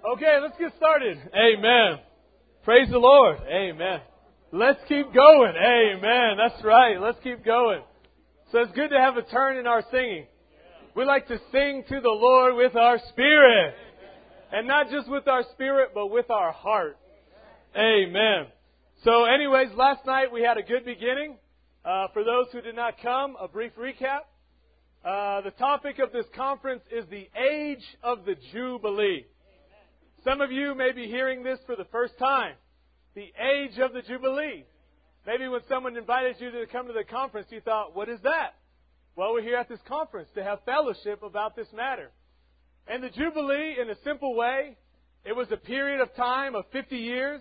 Okay, let's get started. Amen. Praise the Lord. Amen. Let's keep going. Amen. That's right. Let's keep going. So it's good to have a turn in our singing. We like to sing to the Lord with our spirit. And not just with our spirit, but with our heart. Amen. So anyways, last night we had a good beginning. For those who did not come, a brief recap. The topic of this conference is the age of the Jubilee. Some of you may be hearing this for the first time. The age of the Jubilee. Maybe when someone invited you to come to the conference, you thought, what is that? Well, we're here at this conference to have fellowship about this matter. And the Jubilee, in a simple way, it was a period of time of 50 years.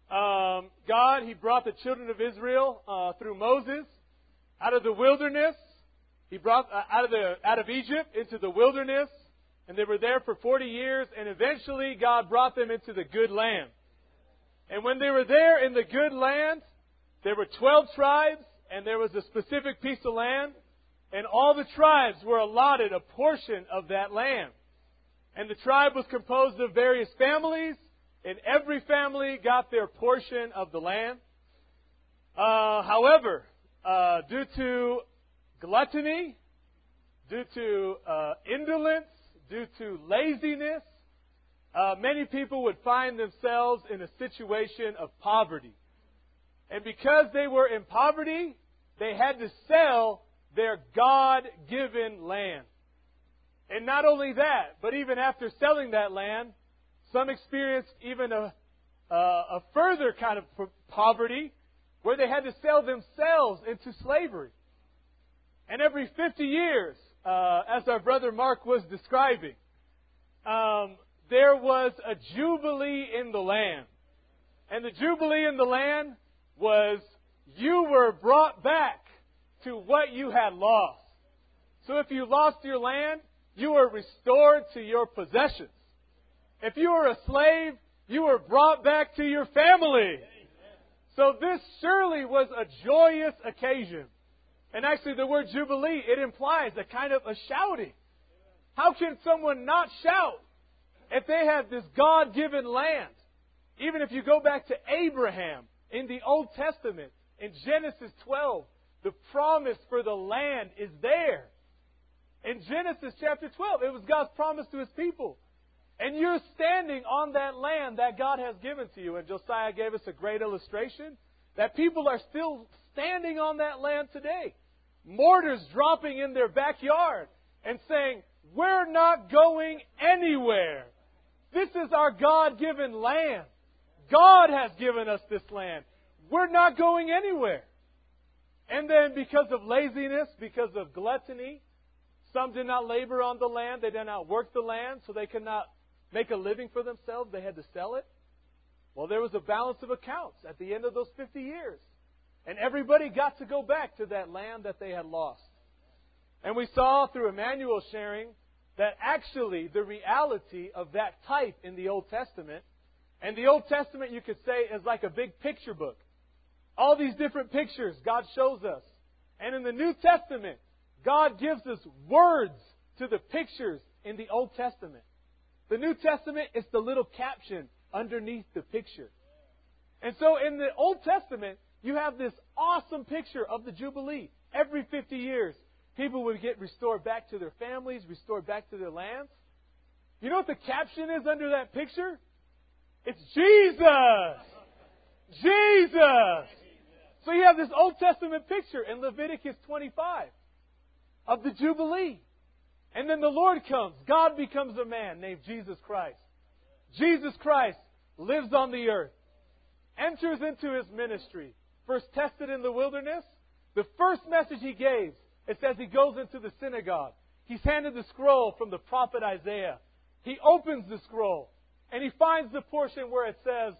God, He brought the children of Israel through Moses out of the wilderness. He brought out of Egypt into the wilderness, and they were there for 40 years, and eventually God brought them into the good land. And when they were there in the good land, there were 12 tribes, and there was a specific piece of land, and all the tribes were allotted a portion of that land. And the tribe was composed of various families, and every family got their portion of the land. However, due to gluttony, due to indolence, due to laziness, many people would find themselves in a situation of poverty. And because they were in poverty, they had to sell their God-given land. And not only that, but even after selling that land, some experienced even a further kind of poverty where they had to sell themselves into slavery. And every 50 years, as our brother Mark was describing, there was a jubilee in the land. And the jubilee in the land was you were brought back to what you had lost. So if you lost your land, you were restored to your possessions. If you were a slave, you were brought back to your family. So this surely was a joyous occasion. And actually the word jubilee, it implies a kind of a shouting. How can someone not shout if they have this God-given land? Even if you go back to Abraham in the Old Testament, in Genesis 12, the promise for the land is there. In Genesis chapter 12, it was God's promise to His people. And you're standing on that land that God has given to you. And Josiah gave us a great illustration that people are still standing on that land today. Mortars dropping in their backyard and saying, we're not going anywhere. This is our God-given land. God has given us this land. We're not going anywhere. And then because of laziness, because of gluttony, some did not labor on the land. They did not work the land, so they could not make a living for themselves. They had to sell it. Well, there was a balance of accounts at the end of those 50 years. And everybody got to go back to that land that they had lost. And we saw through Emmanuel sharing that actually the reality of that type in the Old Testament, and the Old Testament you could say is like a big picture book. All these different pictures God shows us. And in the New Testament, God gives us words to the pictures in the Old Testament. The New Testament is the little caption underneath the picture. And so in the Old Testament, you have this awesome picture of the Jubilee. Every 50 years, people would get restored back to their families, restored back to their lands. You know what the caption is under that picture? It's Jesus! Jesus! So you have this Old Testament picture in Leviticus 25 of the Jubilee. And then the Lord comes. God becomes a man named Jesus Christ. Jesus Christ lives on the earth, enters into His ministry, first tested in the wilderness. The first message He gave, it says He goes into the synagogue. He's handed the scroll from the prophet Isaiah. He opens the scroll and He finds the portion where it says,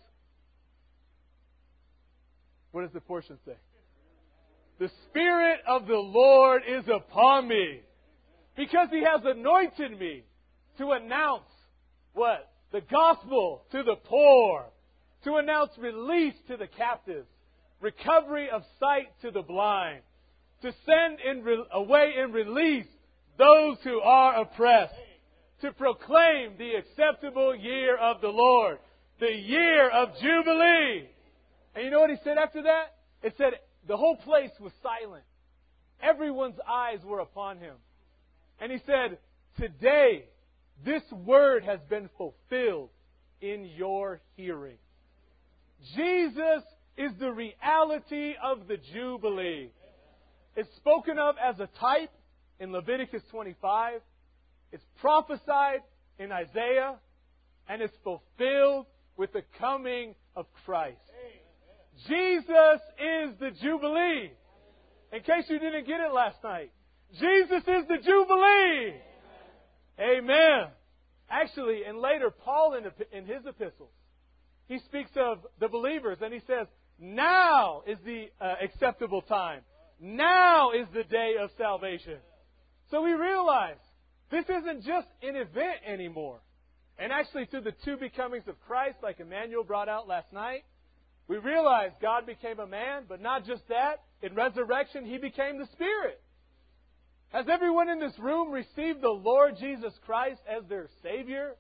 what does the portion say? The Spirit of the Lord is upon me, because He has anointed me to announce what? The gospel to the poor, to announce release to the captives, recovery of sight to the blind, to send away and release those who are oppressed, to proclaim the acceptable year of the Lord, the year of Jubilee. And you know what he said after that? It said the whole place was silent. Everyone's eyes were upon him. And he said, today, this word has been fulfilled in your hearing. Jesus is the reality of the Jubilee. It's spoken of as a type in Leviticus 25. It's prophesied in Isaiah. And it's fulfilled with the coming of Christ. Jesus is the Jubilee. In case you didn't get it last night, Jesus is the Jubilee. Amen. Actually, and later, Paul in his epistles, he speaks of the believers and he says, now is the acceptable time. Now is the day of salvation. So we realize this isn't just an event anymore. And actually, through the two becomings of Christ, like Emmanuel brought out last night, we realize God became a man, but not just that. In resurrection, He became the Spirit. Has everyone in this room received the Lord Jesus Christ as their Savior?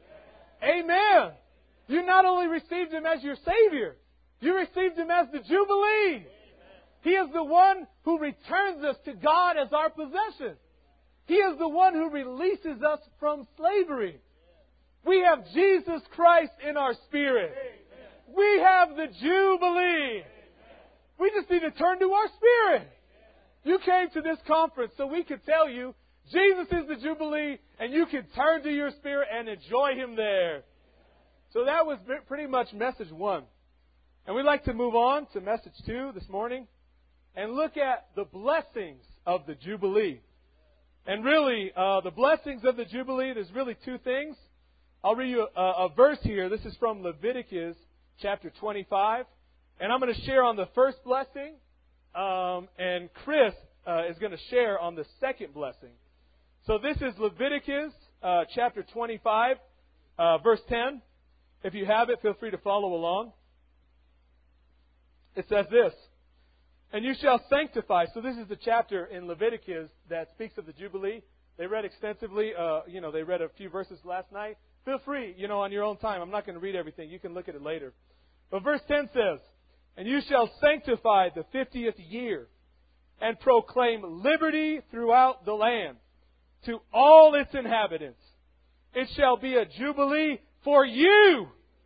Amen. You not only received Him as your Savior, you received Him as the Jubilee. He is the one who returns us to God as our possession. He is the one who releases us from slavery. We have Jesus Christ in our spirit. We have the Jubilee. We just need to turn to our spirit. You came to this conference so we could tell you Jesus is the Jubilee and you can turn to your spirit and enjoy Him there. So that was pretty much message 1. And we'd like to move on to message 2 this morning and look at the blessings of the Jubilee. And really, the blessings of the Jubilee, there's really 2 things. I'll read you a verse here. This is from Leviticus chapter 25. And I'm going to share on the first blessing. And Chris is going to share on the second blessing. So this is Leviticus chapter 25, verse 10. If you have it, feel free to follow along. It says this, and you shall sanctify. So this is the chapter in Leviticus that speaks of the Jubilee. They read extensively. They read a few verses last night. Feel free, on your own time. I'm not going to read everything. You can look at it later. But verse 10 says, and you shall sanctify the 50th year and proclaim liberty throughout the land to all its inhabitants. It shall be a jubilee for you,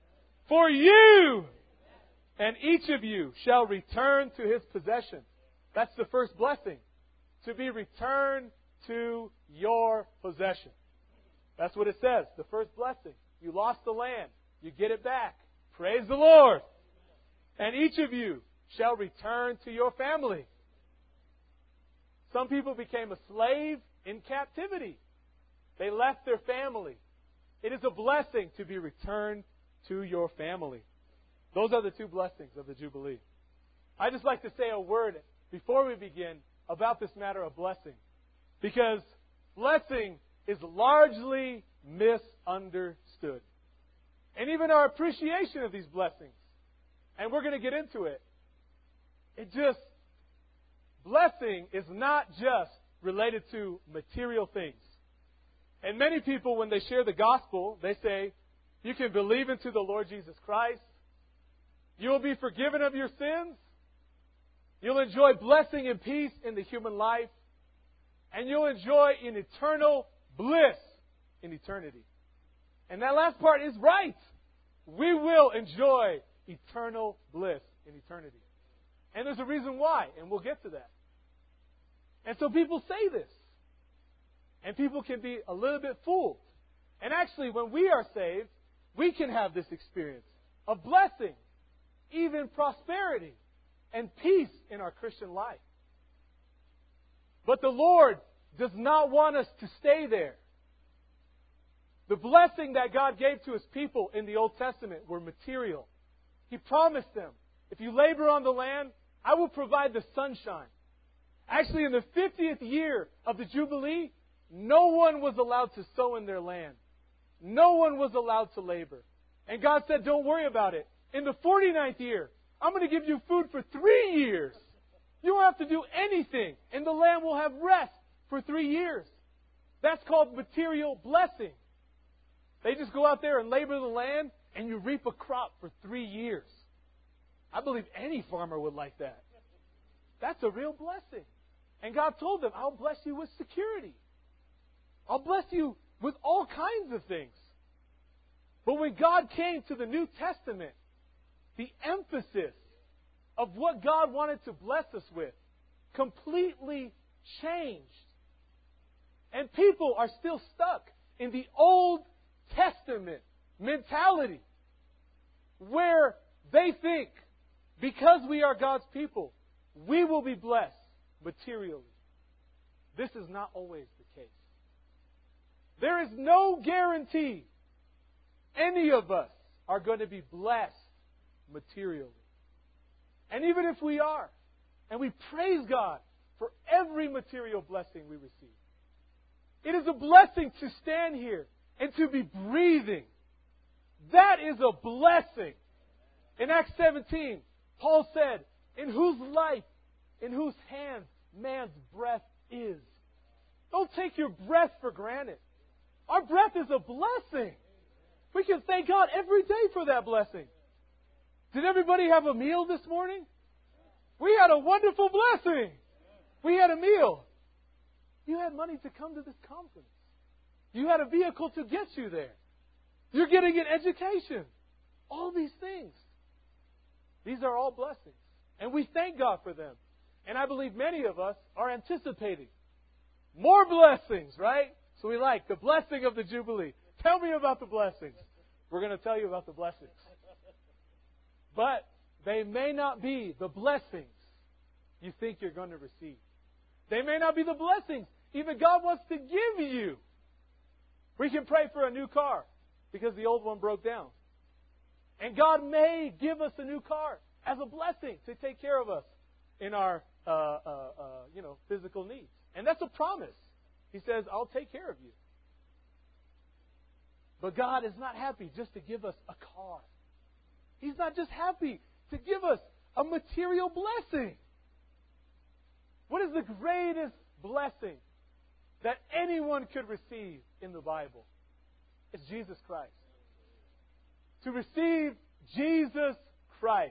and each of you shall return to his possession. That's the first blessing, to be returned to your possession. That's what it says, the first blessing. You lost the land, you get it back. Praise the Lord. And each of you shall return to your family. Some people became a slave in captivity. They left their family. It is a blessing to be returned to your family. Those are the 2 blessings of the Jubilee. I'd just like to say a word before we begin about this matter of blessing. Because blessing is largely misunderstood. And even our appreciation of these blessings. And we're going to get into it. Blessing is not just related to material things. And many people, when they share the gospel, they say, you can believe into the Lord Jesus Christ. You will be forgiven of your sins. You'll enjoy blessing and peace in the human life. And you'll enjoy an eternal bliss in eternity. And that last part is right. We will enjoy eternal bliss in eternity. And there's a reason why, and we'll get to that. And so people say this. And people can be a little bit fooled. And actually, when we are saved, we can have this experience of blessing, even prosperity, and peace in our Christian life. But the Lord does not want us to stay there. The blessing that God gave to His people in the Old Testament were material. He promised them, if you labor on the land, I will provide the sunshine. Actually, in the 50th year of the Jubilee, no one was allowed to sow in their land. No one was allowed to labor. And God said, don't worry about it. In the 49th year, I'm going to give you food for 3 years. You won't have to do anything. And the land will have rest for 3 years. That's called material blessing. They just go out there and labor the land, and you reap a crop for 3 years. I believe any farmer would like that. That's a real blessing. And God told them, I'll bless you with security. I'll bless you with all kinds of things. But when God came to the New Testament, the emphasis of what God wanted to bless us with completely changed. And people are still stuck in the Old Testament mentality where they think because we are God's people, we will be blessed materially. This is not always the case. There is no guarantee any of us are going to be blessed materially. And even if we are, and we praise God for every material blessing we receive, it is a blessing to stand here and to be breathing. That is a blessing. In Acts 17, Paul said, in whose life, in whose hands man's breath is. Don't take your breath for granted. Our breath is a blessing. We can thank God every day for that blessing. Did everybody have a meal this morning? We had a wonderful blessing. We had a meal. You had money to come to this conference. You had a vehicle to get you there. You're getting an education. All these things. These are all blessings. And we thank God for them. And I believe many of us are anticipating more blessings, right? So we like the blessing of the Jubilee. Tell me about the blessings. We're going to tell you about the blessings. But they may not be the blessings you think you're going to receive. They may not be the blessings even God wants to give you. We can pray for a new car because the old one broke down. And God may give us a new car as a blessing to take care of us in our physical needs. And that's a promise. He says, I'll take care of you. But God is not happy just to give us a car. He's not just happy to give us a material blessing. What is the greatest blessing that anyone could receive in the Bible? It's Jesus Christ. To receive Jesus Christ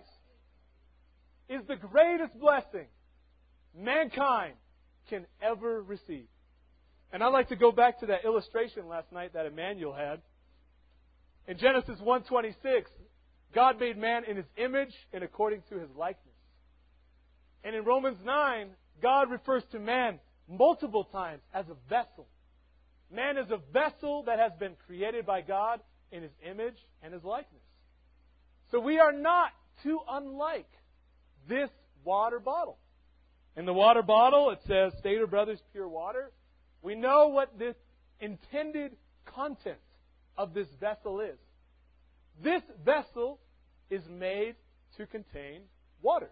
is the greatest blessing mankind can ever receive. And I'd like to go back to that illustration last night that Emmanuel had. In Genesis 1:26, God made man in His image and according to His likeness. And in Romans 9, God refers to man multiple times as a vessel. Man is a vessel that has been created by God in His image and His likeness. So we are not too unlike this water bottle. In the water bottle, it says, Stater Brothers Pure Water. We know what this intended content of this vessel is. This vessel is made to contain water.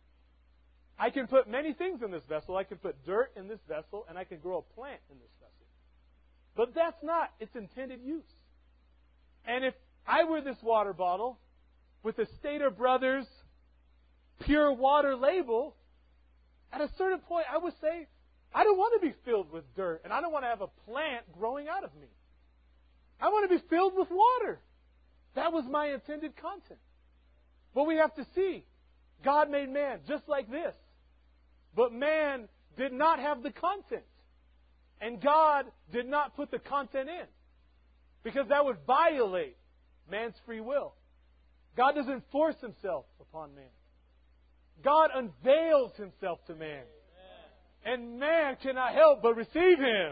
I can put many things in this vessel. I can put dirt in this vessel, and I can grow a plant in this vessel. But that's not its intended use. And if I were this water bottle with the Stater Brothers Pure Water label, at a certain point I would say, I don't want to be filled with dirt, and I don't want to have a plant growing out of me. I want to be filled with water. That was my intended content. But we have to see, God made man just like this. But man did not have the content. And God did not put the content in. Because that would violate man's free will. God doesn't force Himself upon man. God unveils Himself to man. And man cannot help but receive Him.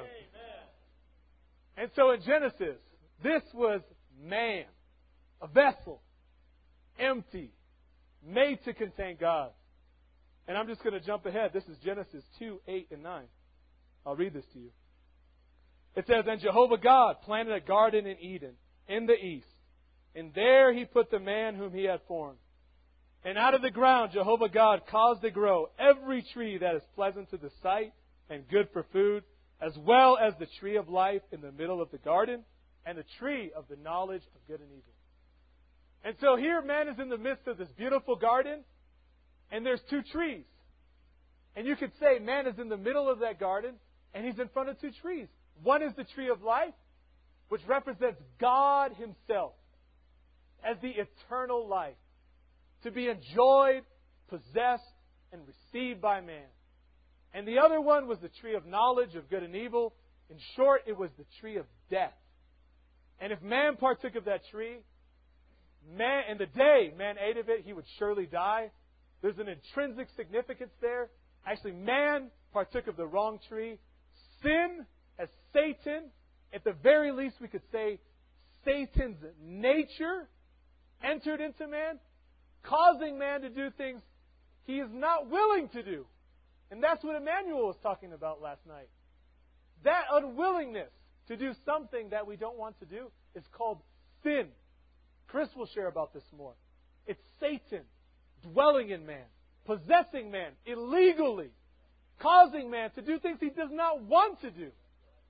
And so in Genesis, this was man, a vessel, empty, made to contain God. And I'm just going to jump ahead. This is Genesis 2, 8, and 9. I'll read this to you. It says, And Jehovah God planted a garden in Eden, in the east. And there He put the man whom He had formed. And out of the ground Jehovah God caused to grow every tree that is pleasant to the sight and good for food, as well as the tree of life in the middle of the garden, and the tree of the knowledge of good and evil. And so here man is in the midst of this beautiful garden, and there's two trees. And you could say man is in the middle of that garden, and he's in front of two trees. One is the tree of life, which represents God Himself as the eternal life, to be enjoyed, possessed, and received by man. And the other one was the tree of knowledge of good and evil. In short, it was the tree of death. And if man partook of that tree, man, in the day man ate of it, he would surely die. There's an intrinsic significance there. Actually, man partook of the wrong tree. Sin, as Satan, at the very least we could say Satan's nature entered into man, causing man to do things he is not willing to do. And that's what Emmanuel was talking about last night. That unwillingness to do something that we don't want to do is called sin. Chris will share about this more. It's Satan dwelling in man, possessing man illegally, causing man to do things he does not want to do.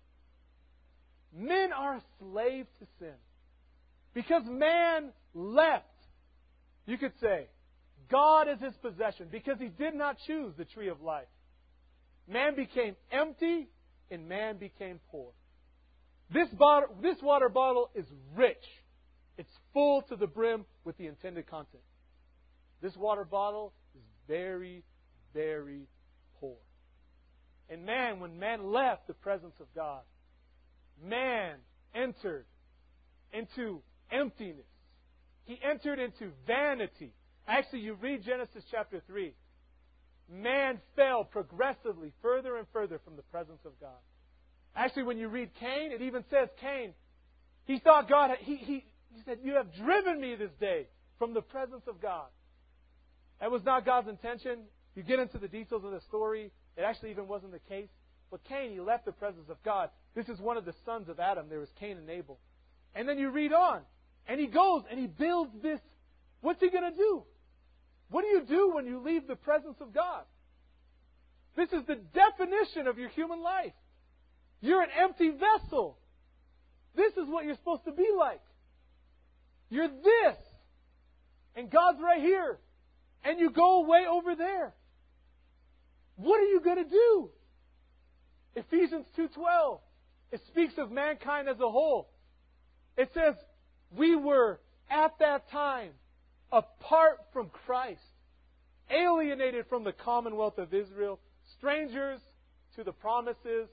Men are a slave to sin. Because man left, you could say, God is his possession, because he did not choose the tree of life. Man became empty and man became poor. This water bottle is rich. It's full to the brim with the intended content. This water bottle is very, very poor. And man, when man left the presence of God, man entered into emptiness. He entered into vanity. Actually, you read Genesis chapter 3. Man fell progressively further and further from the presence of God. Actually, when you read Cain, it even says Cain, he thought God, he said, "You have driven me this day from the presence of God." That was not God's intention. You get into the details of the story, it actually even wasn't the case. But Cain, he left the presence of God. This is one of the sons of Adam. There was Cain and Abel. And then you read on, and he goes and he builds this. What's he going to do? What do you do when you leave the presence of God? This is the definition of your human life. You're an empty vessel. This is what you're supposed to be like. You're this. And God's right here. And you go way over there. What are you going to do? Ephesians 2:12. It speaks of mankind as a whole. It says, we were at that time apart from Christ, alienated from the commonwealth of Israel, strangers to the promises,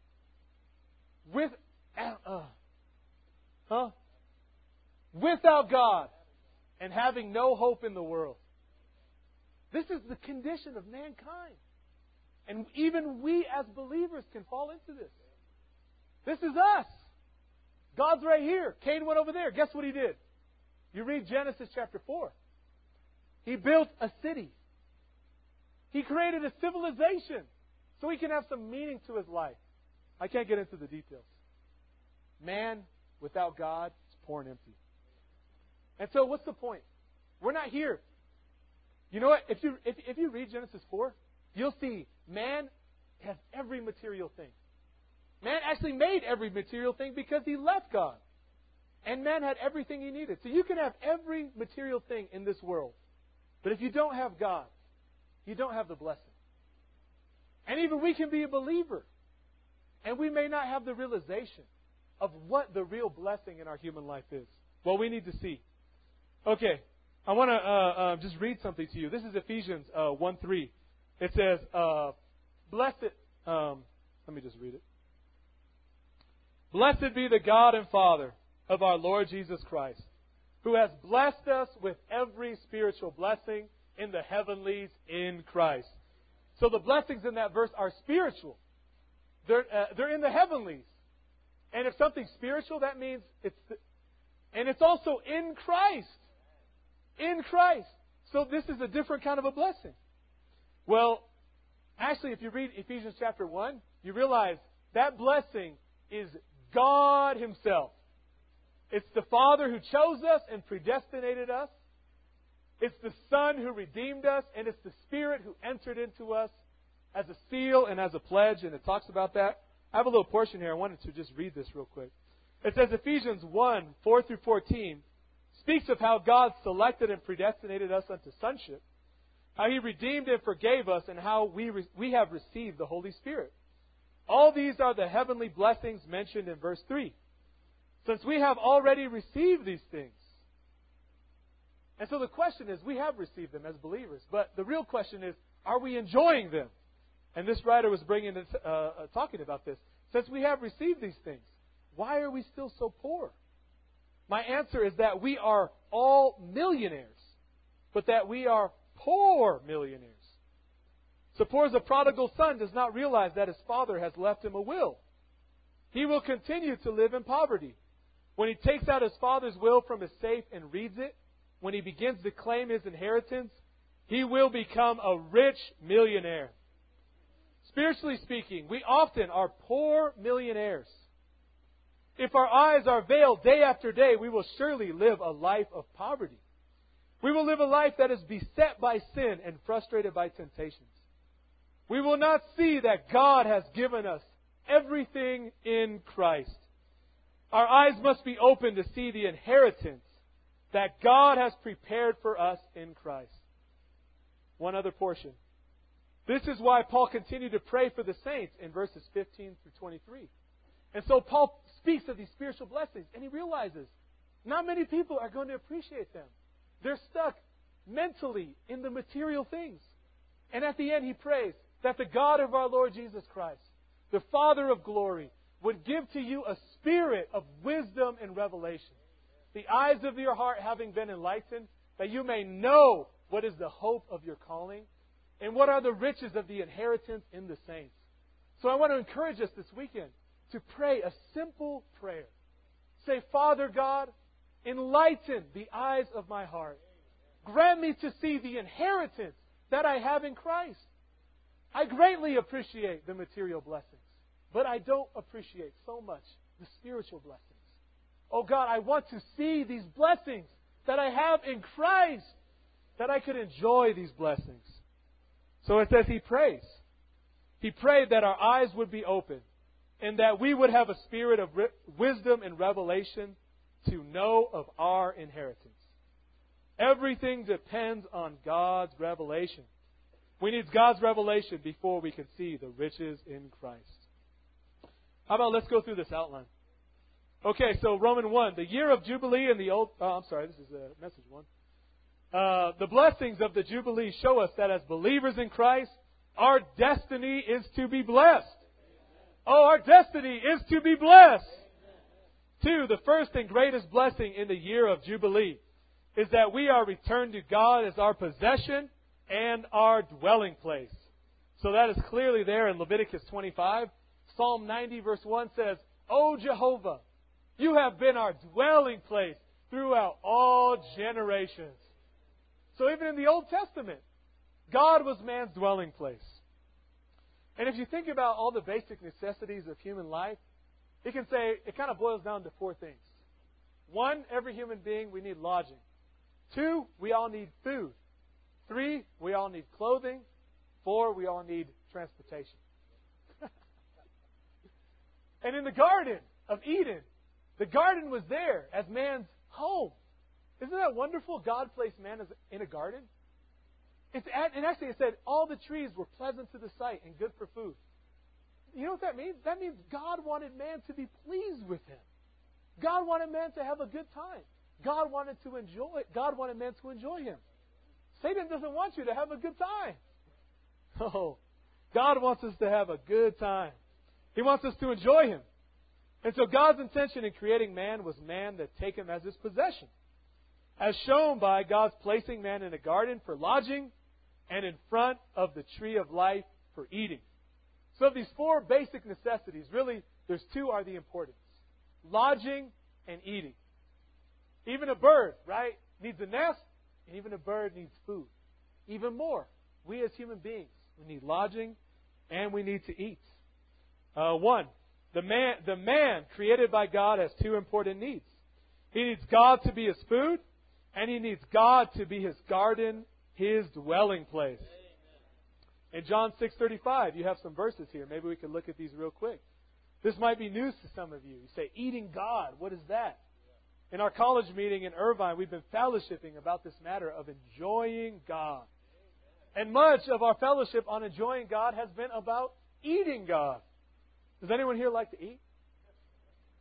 without God, and having no hope in the world. This is the condition of mankind. And even we as believers can fall into this. This is us. God's right here. Cain went over there. Guess what he did? You read Genesis chapter 4. He built a city. He created a civilization so he can have some meaning to his life. I can't get into the details. Man without God is poor and empty. And so what's the point? We're not here. You know what? If you read Genesis 4, you'll see man has every material thing. Man actually made every material thing because he left God. And man had everything he needed. So you can have every material thing in this world. But if you don't have God, you don't have the blessing. And even we can be a believer. And we may not have the realization of what the real blessing in our human life is. Well, we need to see. Okay, I want to just read something to you. This is Ephesians 1:3. It says, blessed, let me just read it. Blessed be the God and Father of our Lord Jesus Christ, who has blessed us with every spiritual blessing in the heavenlies in Christ. So the blessings in that verse are spiritual. They're in the heavenlies. And if something's spiritual, that means and it's also in Christ. In Christ. So this is a different kind of a blessing. Well, actually, if you read Ephesians chapter 1, you realize that blessing is God Himself. It's the Father who chose us and predestinated us. It's the Son who redeemed us. And it's the Spirit who entered into us as a seal and as a pledge. And it talks about that. I have a little portion here. I wanted to just read this real quick. It says Ephesians 1:4-14 speaks of how God selected and predestinated us unto sonship, how He redeemed and forgave us, and how we have received the Holy Spirit. All these are the heavenly blessings mentioned in verse 3. Since we have already received these things. And so the question is, we have received them as believers. But the real question is, are we enjoying them? And this writer was talking about this. Since we have received these things, why are we still so poor? My answer is that we are all millionaires, but that we are poor millionaires. Suppose a prodigal son does not realize that his father has left him a will. He will continue to live in poverty. When he takes out his father's will from his safe and reads it, when he begins to claim his inheritance, he will become a rich millionaire. Spiritually speaking, we often are poor millionaires. If our eyes are veiled day after day, we will surely live a life of poverty. We will live a life that is beset by sin and frustrated by temptations. We will not see that God has given us everything in Christ. Our eyes must be open to see the inheritance that God has prepared for us in Christ. One other portion. This is why Paul continued to pray for the saints in verses 15 through 23. And so Paul speaks of these spiritual blessings, and he realizes not many people are going to appreciate them. They're stuck mentally in the material things. And at the end he prays that the God of our Lord Jesus Christ, the Father of glory, would give to you a spirit of wisdom and revelation, the eyes of your heart having been enlightened, that you may know what is the hope of your calling, and what are the riches of the inheritance in the saints. So I want to encourage us this weekend to pray a simple prayer. Say, Father God, enlighten the eyes of my heart. Grant me to see the inheritance that I have in Christ. I greatly appreciate the material blessings, but I don't appreciate so much the spiritual blessings. Oh God, I want to see these blessings that I have in Christ, that I could enjoy these blessings. So it says he prays. He prayed that our eyes would be open and that we would have a spirit of wisdom and revelation to know of our inheritance. Everything depends on God's revelation. We need God's revelation before we can see the riches in Christ. How about let's go through this outline. Okay, so Romans 1, the year of Jubilee in the Old... this is a message one. The blessings of the Jubilee show us that as believers in Christ, our destiny is to be blessed. Oh, our destiny is to be blessed. 2, the first and greatest blessing in the year of Jubilee is that we are returned to God as our possession and our dwelling place. So that is clearly there in Leviticus 25. Psalm 90 verse 1 says, O Jehovah, you have been our dwelling place throughout all generations. So even in the Old Testament, God was man's dwelling place. And if you think about all the basic necessities of human life, you can say it kind of boils down to 4 things. 1, every human being, we need lodging. 2, we all need food. 3, we all need clothing. 4, we all need transportation. And in the Garden of Eden, the garden was there as man's home. Isn't that wonderful? God placed man in a garden. And actually it said all the trees were pleasant to the sight and good for food. You know what that means? That means God wanted man to be pleased with Him. God wanted man to have a good time. God wanted man to enjoy Him. Satan doesn't want you to have a good time. Oh, God wants us to have a good time. He wants us to enjoy Him. And so God's intention in creating man was man to take Him as His possession, as shown by God's placing man in a garden for lodging and in front of the tree of life for eating. So of these 4 basic necessities, really, there's 2 are the importance. Lodging and eating. Even a bird, right, needs a nest, and even a bird needs food. Even more, we as human beings, we need lodging and we need to eat. 1, the man created by God has 2 important needs. He needs God to be his food, and he needs God to be his garden, his dwelling place. In John 6:35, you have some verses here. Maybe we can look at these real quick. This might be news to some of you. You say, eating God, what is that? In our college meeting in Irvine, we've been fellowshipping about this matter of enjoying God. And much of our fellowship on enjoying God has been about eating God. Does anyone here like to eat?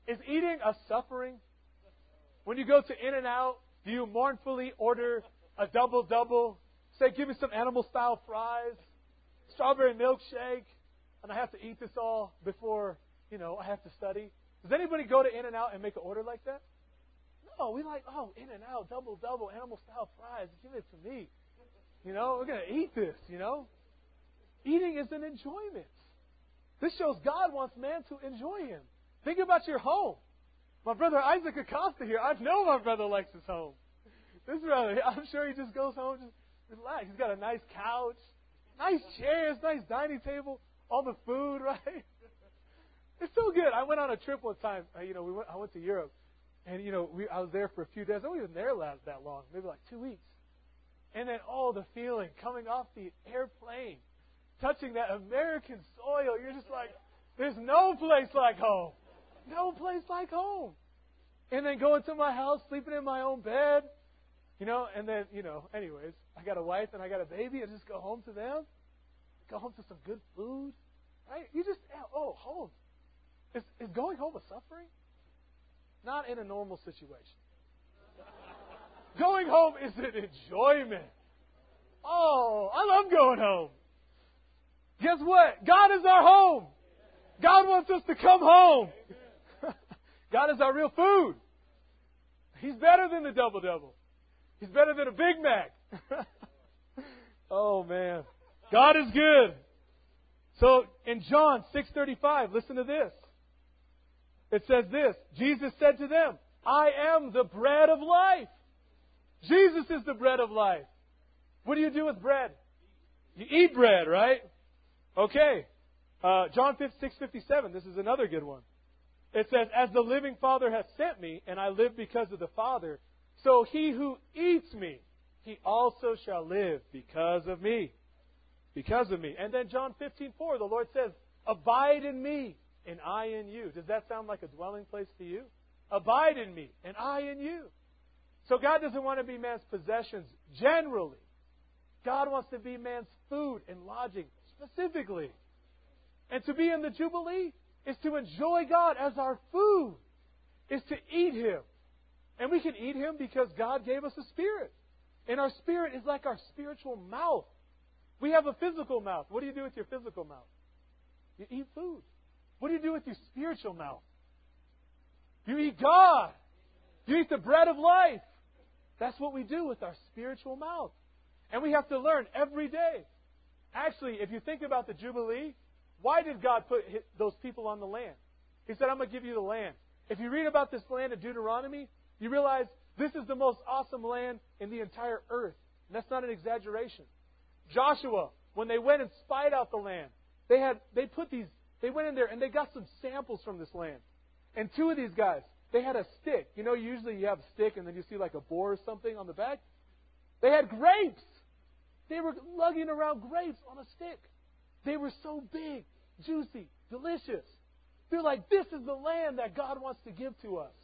Is eating a suffering? When you go to In-N-Out, do you mournfully order a double-double? Say, give me some animal-style fries, strawberry milkshake, and I have to eat this all before, I have to study. Does anybody go to In-N-Out and make an order like that? No, we like, In-N-Out, double-double, animal-style fries. Give it to me. We're going to eat this, Eating is an enjoyment. This shows God wants man to enjoy Him. Think about your home. My brother Isaac Acosta here, I know my brother likes his home. This brother, I'm sure he just goes home, just relax. He's got a nice couch, nice chairs, nice dining table, all the food, right? It's so good. I went on a trip one time. I went to Europe, and I was there for a few days. I wasn't even there that long, maybe like 2 weeks. And then, the feeling coming off the airplane, touching that American soil, you're just like, there's no place like home. No place like home. And then going to my house, sleeping in my own bed, and then, anyways, I got a wife and I got a baby. I just go home to them, go home to some good food, right? Home. Is going home a suffering? Not in a normal situation. Going home is an enjoyment. Oh, I love going home. Guess what? God is our home. God wants us to come home. God is our real food. He's better than the double-double. He's better than a Big Mac. Oh, man. God is good. So, in John 6:35, listen to this. It says this. Jesus said to them, I am the bread of life. Jesus is the bread of life. What do you do with bread? You eat bread, right? Okay. John 6:57. This is another good one. It says, as the living Father has sent me, and I live because of the Father, so he who eats me, he also shall live because of me. Because of me. And then John 15:4, the Lord says, abide in me, and I in you. Does that sound like a dwelling place to you? Abide in me, and I in you. So God doesn't want to be man's possessions generally. God wants to be man's food and lodging specifically. And to be in the Jubilee is to enjoy God as our food, is to eat Him. And we can eat Him because God gave us a spirit. And our spirit is like our spiritual mouth. We have a physical mouth. What do you do with your physical mouth? You eat food. What do you do with your spiritual mouth? You eat God. You eat the bread of life. That's what we do with our spiritual mouth. And we have to learn every day. Actually, if you think about the Jubilee, why did God put those people on the land? He said, I'm going to give you the land. If you read about this land in Deuteronomy, you realize this is the most awesome land in the entire earth. And that's not an exaggeration. Joshua, when they went and spied out the land, they went in there and they got some samples from this land. And two of these guys, they had a stick. Usually you have a stick and then you see like a boar or something on the back. They had grapes. They were lugging around grapes on a stick. They were so big, juicy, delicious. They're like, this is the land that God wants to give to us.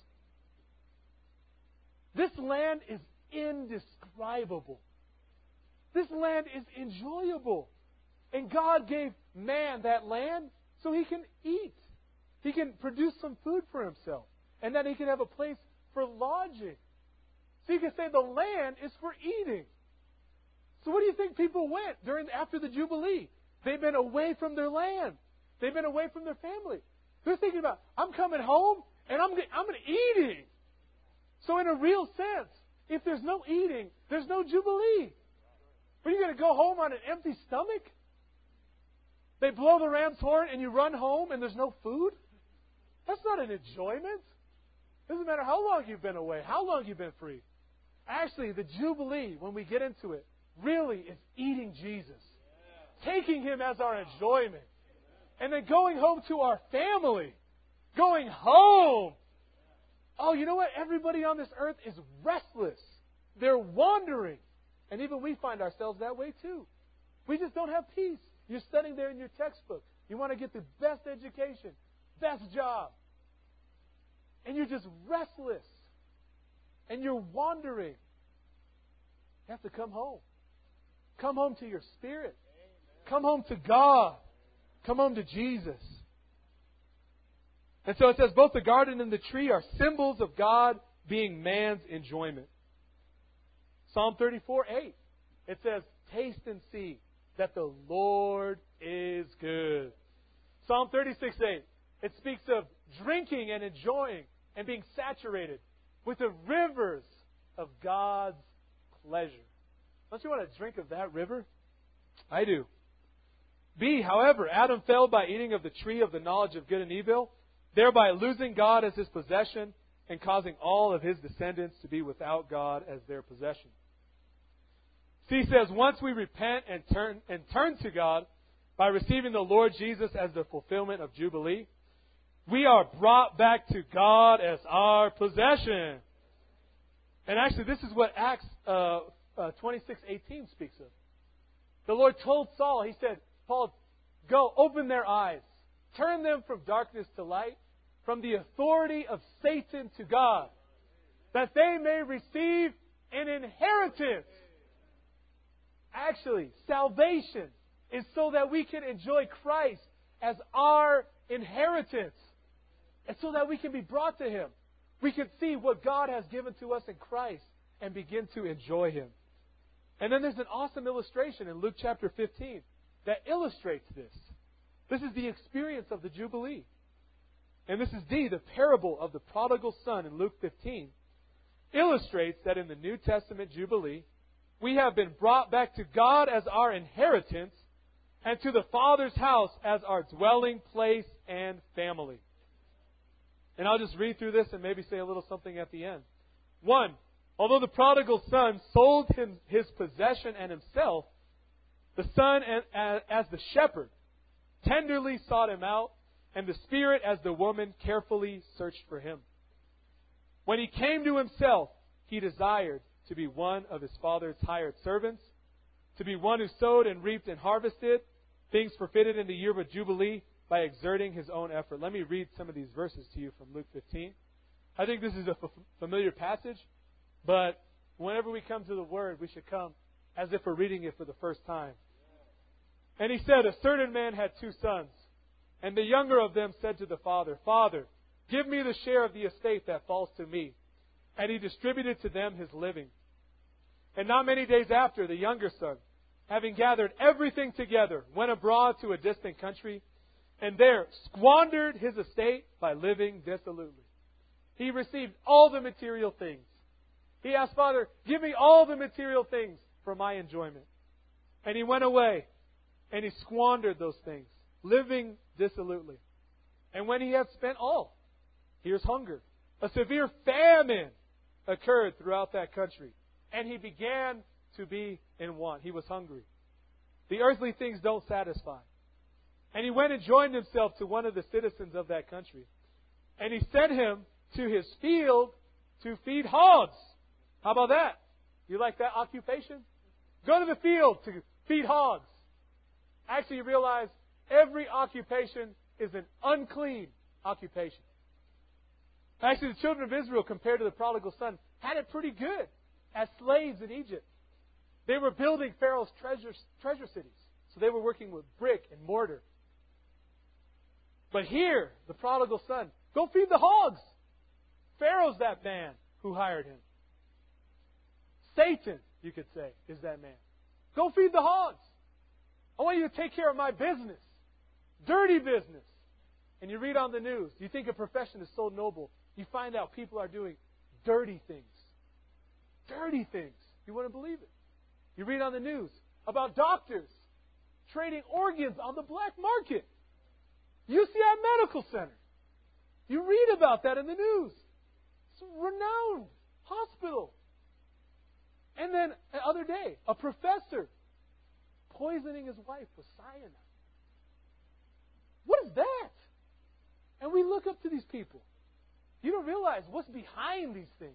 This land is indescribable. This land is enjoyable. And God gave man that land so he can eat. He can produce some food for himself. And then he can have a place for lodging. So you can say the land is for eating. So what do you think people went after the Jubilee? They've been away from their land. They've been away from their family. They're thinking about, I'm coming home and I'm eating. So in a real sense, if there's no eating, there's no Jubilee. Are you going to go home on an empty stomach? They blow the ram's horn and you run home and there's no food? That's not an enjoyment. Doesn't matter how long you've been away, how long you've been free. Actually, the Jubilee, when we get into it, really is eating Jesus. Taking Him as our enjoyment. And then going home to our family. Going home. Oh, you know what? Everybody on this earth is restless. They're wandering. And even we find ourselves that way too. We just don't have peace. You're studying there in your textbook. You want to get the best education, best job. And you're just restless. And you're wandering. You have to come home. Come home to your spirit. Come home to God. Come home to Jesus. And so it says both the garden and the tree are symbols of God being man's enjoyment. Psalm 34:8. It says, taste and see that the Lord is good. Psalm 36:8. It speaks of drinking and enjoying and being saturated with the rivers of God's pleasure. Don't you want to drink of that river? I do. B, however, Adam fell by eating of the tree of the knowledge of good and evil, thereby losing God as his possession and causing all of his descendants to be without God as their possession. C says, once we repent and turn to God by receiving the Lord Jesus as the fulfillment of Jubilee, we are brought back to God as our possession. And actually, this is what Acts 26:18 speaks of. The Lord told Saul, he said, Paul, go, open their eyes. Turn them from darkness to light, from the authority of Satan to God, that they may receive an inheritance. Actually, salvation is so that we can enjoy Christ as our inheritance. And so that we can be brought to Him. We can see what God has given to us in Christ and begin to enjoy Him. And then there's an awesome illustration in Luke chapter 15 that illustrates this. This is the experience of the Jubilee. And this is D, the parable of the prodigal son in Luke 15, illustrates that in the New Testament Jubilee, we have been brought back to God as our inheritance and to the Father's house as our dwelling place and family. And I'll just read through this and maybe say a little something at the end. 1. Although the prodigal son sold his possession and himself, the son as the shepherd tenderly sought him out, and the Spirit as the woman carefully searched for him. When he came to himself, he desired to be one of his father's hired servants, to be one who sowed and reaped and harvested things forfeited in the year of Jubilee by exerting his own effort. Let me read some of these verses to you from Luke 15. I think this is a familiar passage, but whenever we come to the Word, we should come as if we're reading it for the first time. And he said, a certain man had 2 sons, and the younger of them said to the father, Father, give me the share of the estate that falls to me. And he distributed to them his living. And not many days after, the younger son, having gathered everything together, went abroad to a distant country, and there squandered his estate by living dissolutely. He received all the material things. He asked, Father, give me all the material things for my enjoyment. And he went away, and he squandered those things, living dissolutely. And when he had spent all, here's hunger. A severe famine occurred throughout that country. And he began to be in want. He was hungry. The earthly things don't satisfy. And he went and joined himself to one of the citizens of that country. And he sent him to his field to feed hogs. How about that? You like that occupation? Go to the field to feed hogs. Actually, you realize every occupation is an unclean occupation. Actually, the children of Israel, compared to the prodigal son, had it pretty good as slaves in Egypt. They were building Pharaoh's treasure cities. So they were working with brick and mortar. But here, the prodigal son, go feed the hogs. Pharaoh's that man who hired him. Satan, you could say, is that man. Go feed the hogs. I want you to take care of my business. Dirty business. And you read on the news, you think a profession is so noble. You find out people are doing dirty things. Dirty things. You wouldn't believe it. You read on the news about doctors trading organs on the black market. UCI Medical Center. You read about that in the news. It's a renowned hospital. And then the other day, a professor poisoning his wife with cyanide. What is that? And we look up to these people. You don't realize what's behind these things.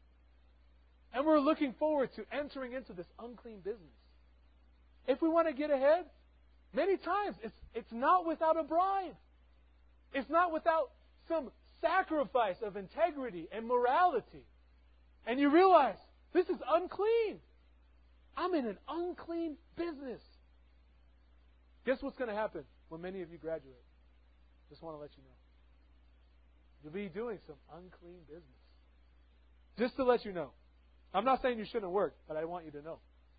And we're looking forward to entering into this unclean business. If we want to get ahead, many times it's not without a bribe. It's not without some sacrifice of integrity and morality. And you realize, this is unclean. I'm in an unclean business. Guess what's going to happen when many of you graduate? Just want to let you know. you'll be doing some unclean business. Just to let you know. I'm not saying you shouldn't work, but I want you to know.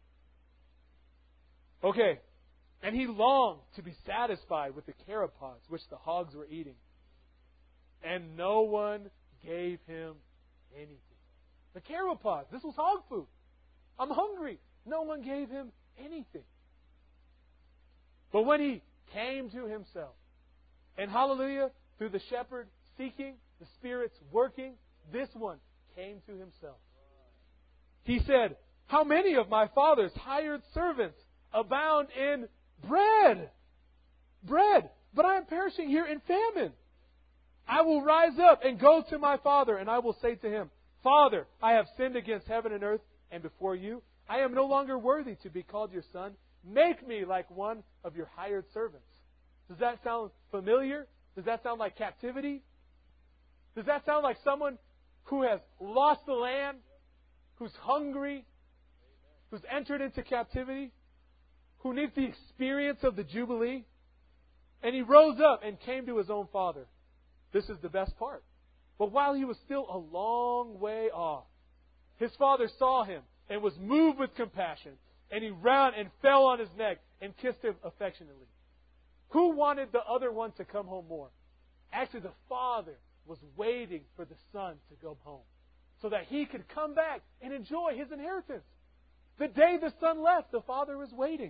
Okay. And he longed to be satisfied with the carob pods which the hogs were eating. And no one gave him anything. The carob pods. This was hog food. I'm hungry. No one gave him anything. But when he came to himself, and hallelujah, through the shepherd seeking, the Spirit's working, this one came to himself. He said, how many of my father's hired servants abound in bread? Bread. But I am perishing here in famine. I will rise up and go to my father, and I will say to him, Father, I have sinned against heaven and earth and before you. I am no longer worthy to be called your son. Make me like one of your hired servants. Does that sound familiar? Does that sound like captivity? Does that sound like someone who has lost the land, who's hungry, who's entered into captivity, who needs the experience of the Jubilee? And he rose up and came to his own father. This is the best part. But while he was still a long way off, his father saw him and was moved with compassion. And he ran and fell on his neck and kissed him affectionately. Who wanted the other one to come home more? Actually, the father was waiting for the son to go home so that he could come back and enjoy his inheritance. The day the son left, the father was waiting.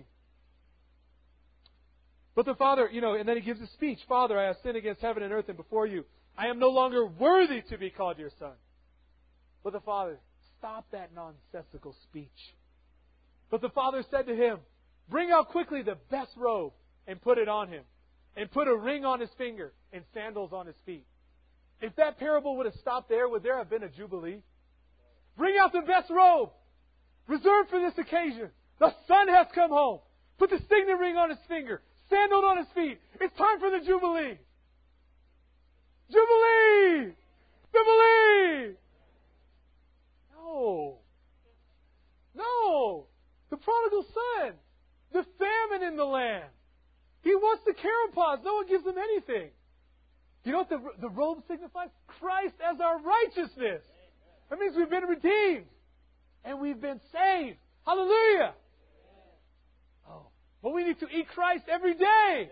But the father, and then he gives a speech. Father, I have sinned against heaven and earth and before you. I am no longer worthy to be called your son. But the father, stop that nonsensical speech. But the father said to him, bring out quickly the best robe and put it on him. And put a ring on his finger and sandals on his feet. If that parable would have stopped there, would there have been a jubilee? Bring out the best robe, reserved for this occasion. The son has come home. Put the signet ring on his finger, sandaled on his feet. It's time for the jubilee. Jubilee! Jubilee! No. The prodigal son. The famine in the land. He wants the carob pods. No one gives him anything. You know what the robe signifies? Christ as our righteousness. That means we've been redeemed. And we've been saved. Hallelujah. Oh, but we need to eat Christ every day.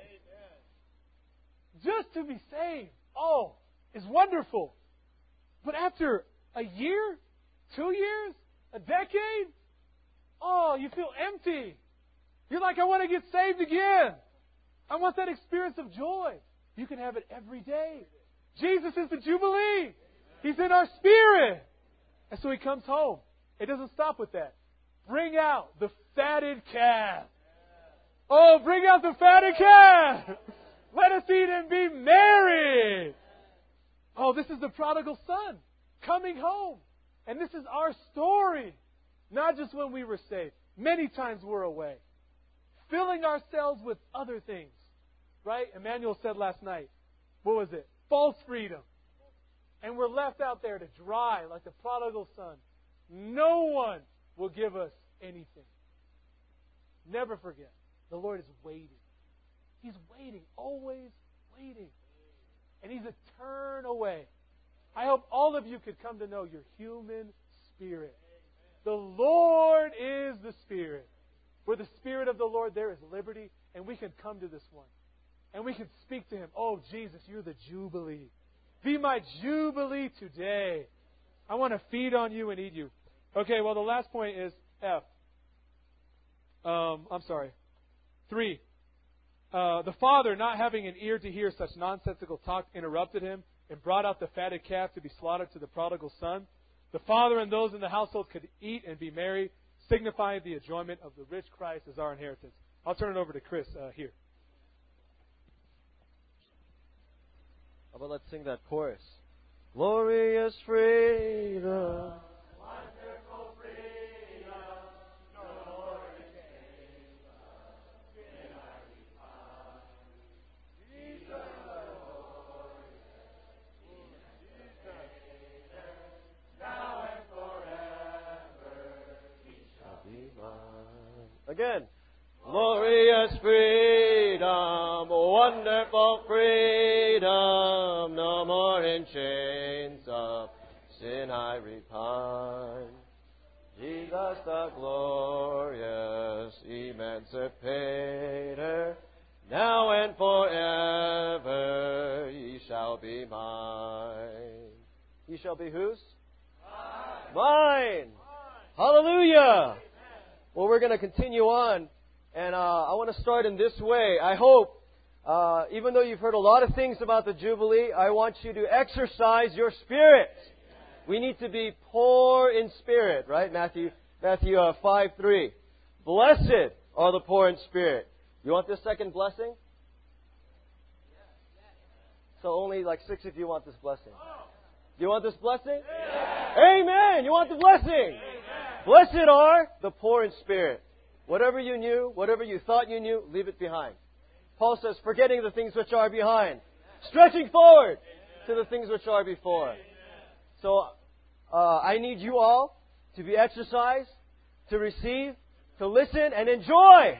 Just to be saved. Oh, is wonderful. But after a year, 2 years, a decade, oh, you feel empty. You're like, I want to get saved again. I want that experience of joy. You can have it every day. Jesus is the Jubilee. He's in our spirit. And so He comes home. It doesn't stop with that. Bring out the fatted calf. Oh, bring out the fatted calf. Let us eat and be merry. Oh, this is the prodigal son coming home. And this is our story. Not just when we were saved. Many times we're away. Filling ourselves with other things. Right? Emmanuel said last night, what was it? False freedom. And we're left out there to dry like the prodigal son. No one will give us anything. Never forget, the Lord is waiting. He's waiting, always waiting. And He's a turn away. I hope all of you could come to know your human spirit. The Lord is the Spirit. Where the Spirit of the Lord, there is liberty. And we can come to this one. And we can speak to Him. Oh, Jesus, you're the Jubilee. Be my Jubilee today. I want to feed on you and eat you. Okay, well, the last point is F. 3. The father, not having an ear to hear such nonsensical talk, interrupted him and brought out the fatted calf to be slaughtered to the prodigal son. The father and those in the household could eat and be merry, signifying the enjoyment of the rich Christ as our inheritance. I'll turn it over to Chris here. How about let's sing that chorus? Glorious freedom. Wonderful freedom. The Lord gave us in our departure. Jesus the Lord, now and forever He shall be mine. Again. Glorious freedom, wonderful freedom, no more in chains of sin I repine. Jesus the glorious emancipator, now and forever ye shall be mine. Ye shall be whose? Mine. Hallelujah. Well, we're going to continue on, and I want to start in this way. I hope, even though you've heard a lot of things about the Jubilee, I want you to exercise your spirit. We need to be poor in spirit, right? Matthew 5:3. Blessed are the poor in spirit. You want this second blessing? So only like 6 of you want this blessing. Do you want this blessing? Amen. You want the blessing? Blessed are the poor in spirit. Whatever you knew, whatever you thought you knew, leave it behind. Paul says, forgetting the things which are behind, stretching forward to the things which are before. So, I need you all to be exercised, to receive, to listen, and enjoy.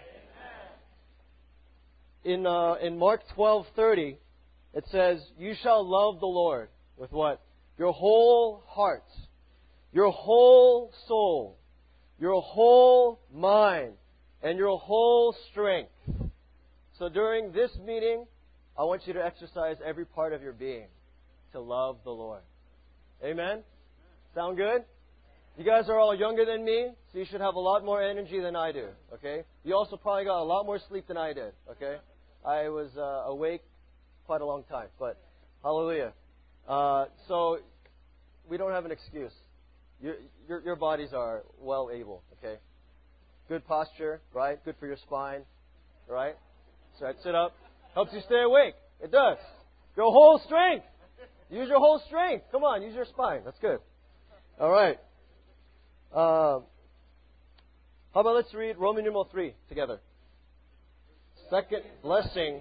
In Mark 12:30, it says, "You shall love the Lord with what? Your whole heart, your whole soul, your whole mind, and your whole strength." So during this meeting, I want you to exercise every part of your being to love the Lord. Amen? Sound good? You guys are all younger than me, so you should have a lot more energy than I do, okay? You also probably got a lot more sleep than I did, okay? I was awake quite a long time, but hallelujah. So we don't have an excuse. Your bodies are well able, okay? Good posture, right? Good for your spine, right? So I'd sit up. Helps you stay awake. It does. Your whole strength. Use your whole strength. Come on, use your spine. That's good. All right. How about let's read Roman numeral 3 together. Second blessing.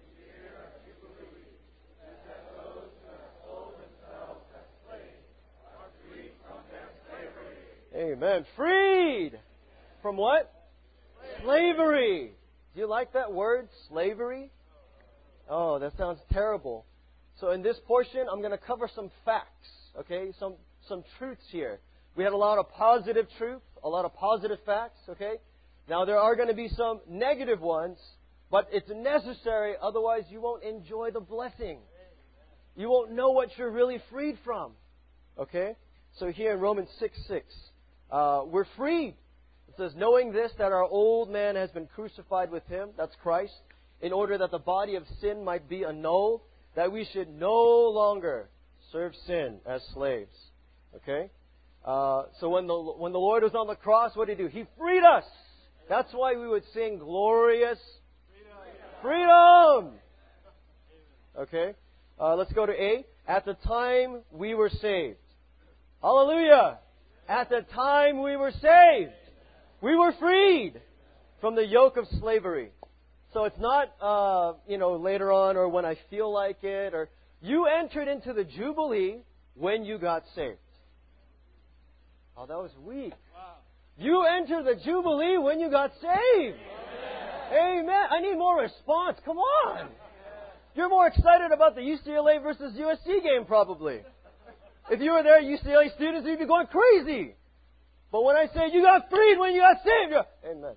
Amen. Freed from what? Slavery. Do you like that word, slavery? Oh, that sounds terrible. So in this portion, I'm going to cover some facts, okay? Some truths here. We had a lot of positive truth, a lot of positive facts, okay? Now there are going to be some negative ones, but it's necessary, otherwise you won't enjoy the blessing. You won't know what you're really freed from, okay? So here in Romans 6:6, we're freed. It says, knowing this, that our old man has been crucified with Him, that's Christ, in order that the body of sin might be annulled, that we should no longer serve sin as slaves. Okay? So when the Lord was on the cross, what did He do? He freed us. That's why we would sing glorious freedom. Okay? Let's go to A. At the time we were saved. Hallelujah! At the time we were saved. We were freed from the yoke of slavery. So it's not, later on or when I feel like it. Or you entered into the Jubilee when you got saved. Oh, that was weak. Wow. You entered the Jubilee when you got saved. Amen. I need more response. Come on. You're more excited about the UCLA versus USC game probably. If you were there, UCLA students, you'd be going crazy. But when I say you got freed when you got saved, you're, amen.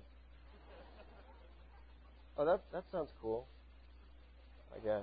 Oh, that sounds cool. I guess.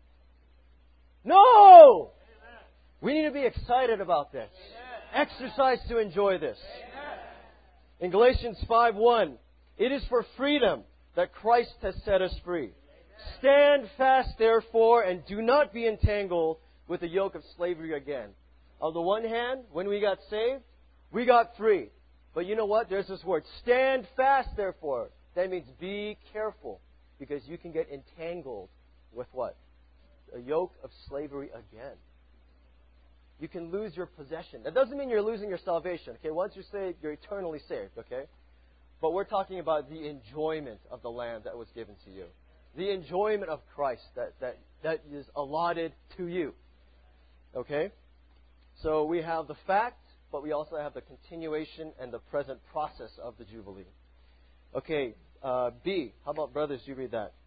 No! We need to be excited about this. Exercise to enjoy this. In Galatians 5:1, it is for freedom that Christ has set us free. Stand fast, therefore, and do not be entangled with the yoke of slavery again. On the one hand, when we got saved, we got free. But you know what? There's this word, stand fast, therefore. That means be careful, because you can get entangled with what? A yoke of slavery again. You can lose your possession. That doesn't mean you're losing your salvation. Okay, once you're saved, you're eternally saved. Okay, but we're talking about the enjoyment of the land that was given to you, the enjoyment of Christ that is allotted to you. Okay, so we have the fact, but we also have the continuation and the present process of the Jubilee. Okay, B. How about brothers? You read that.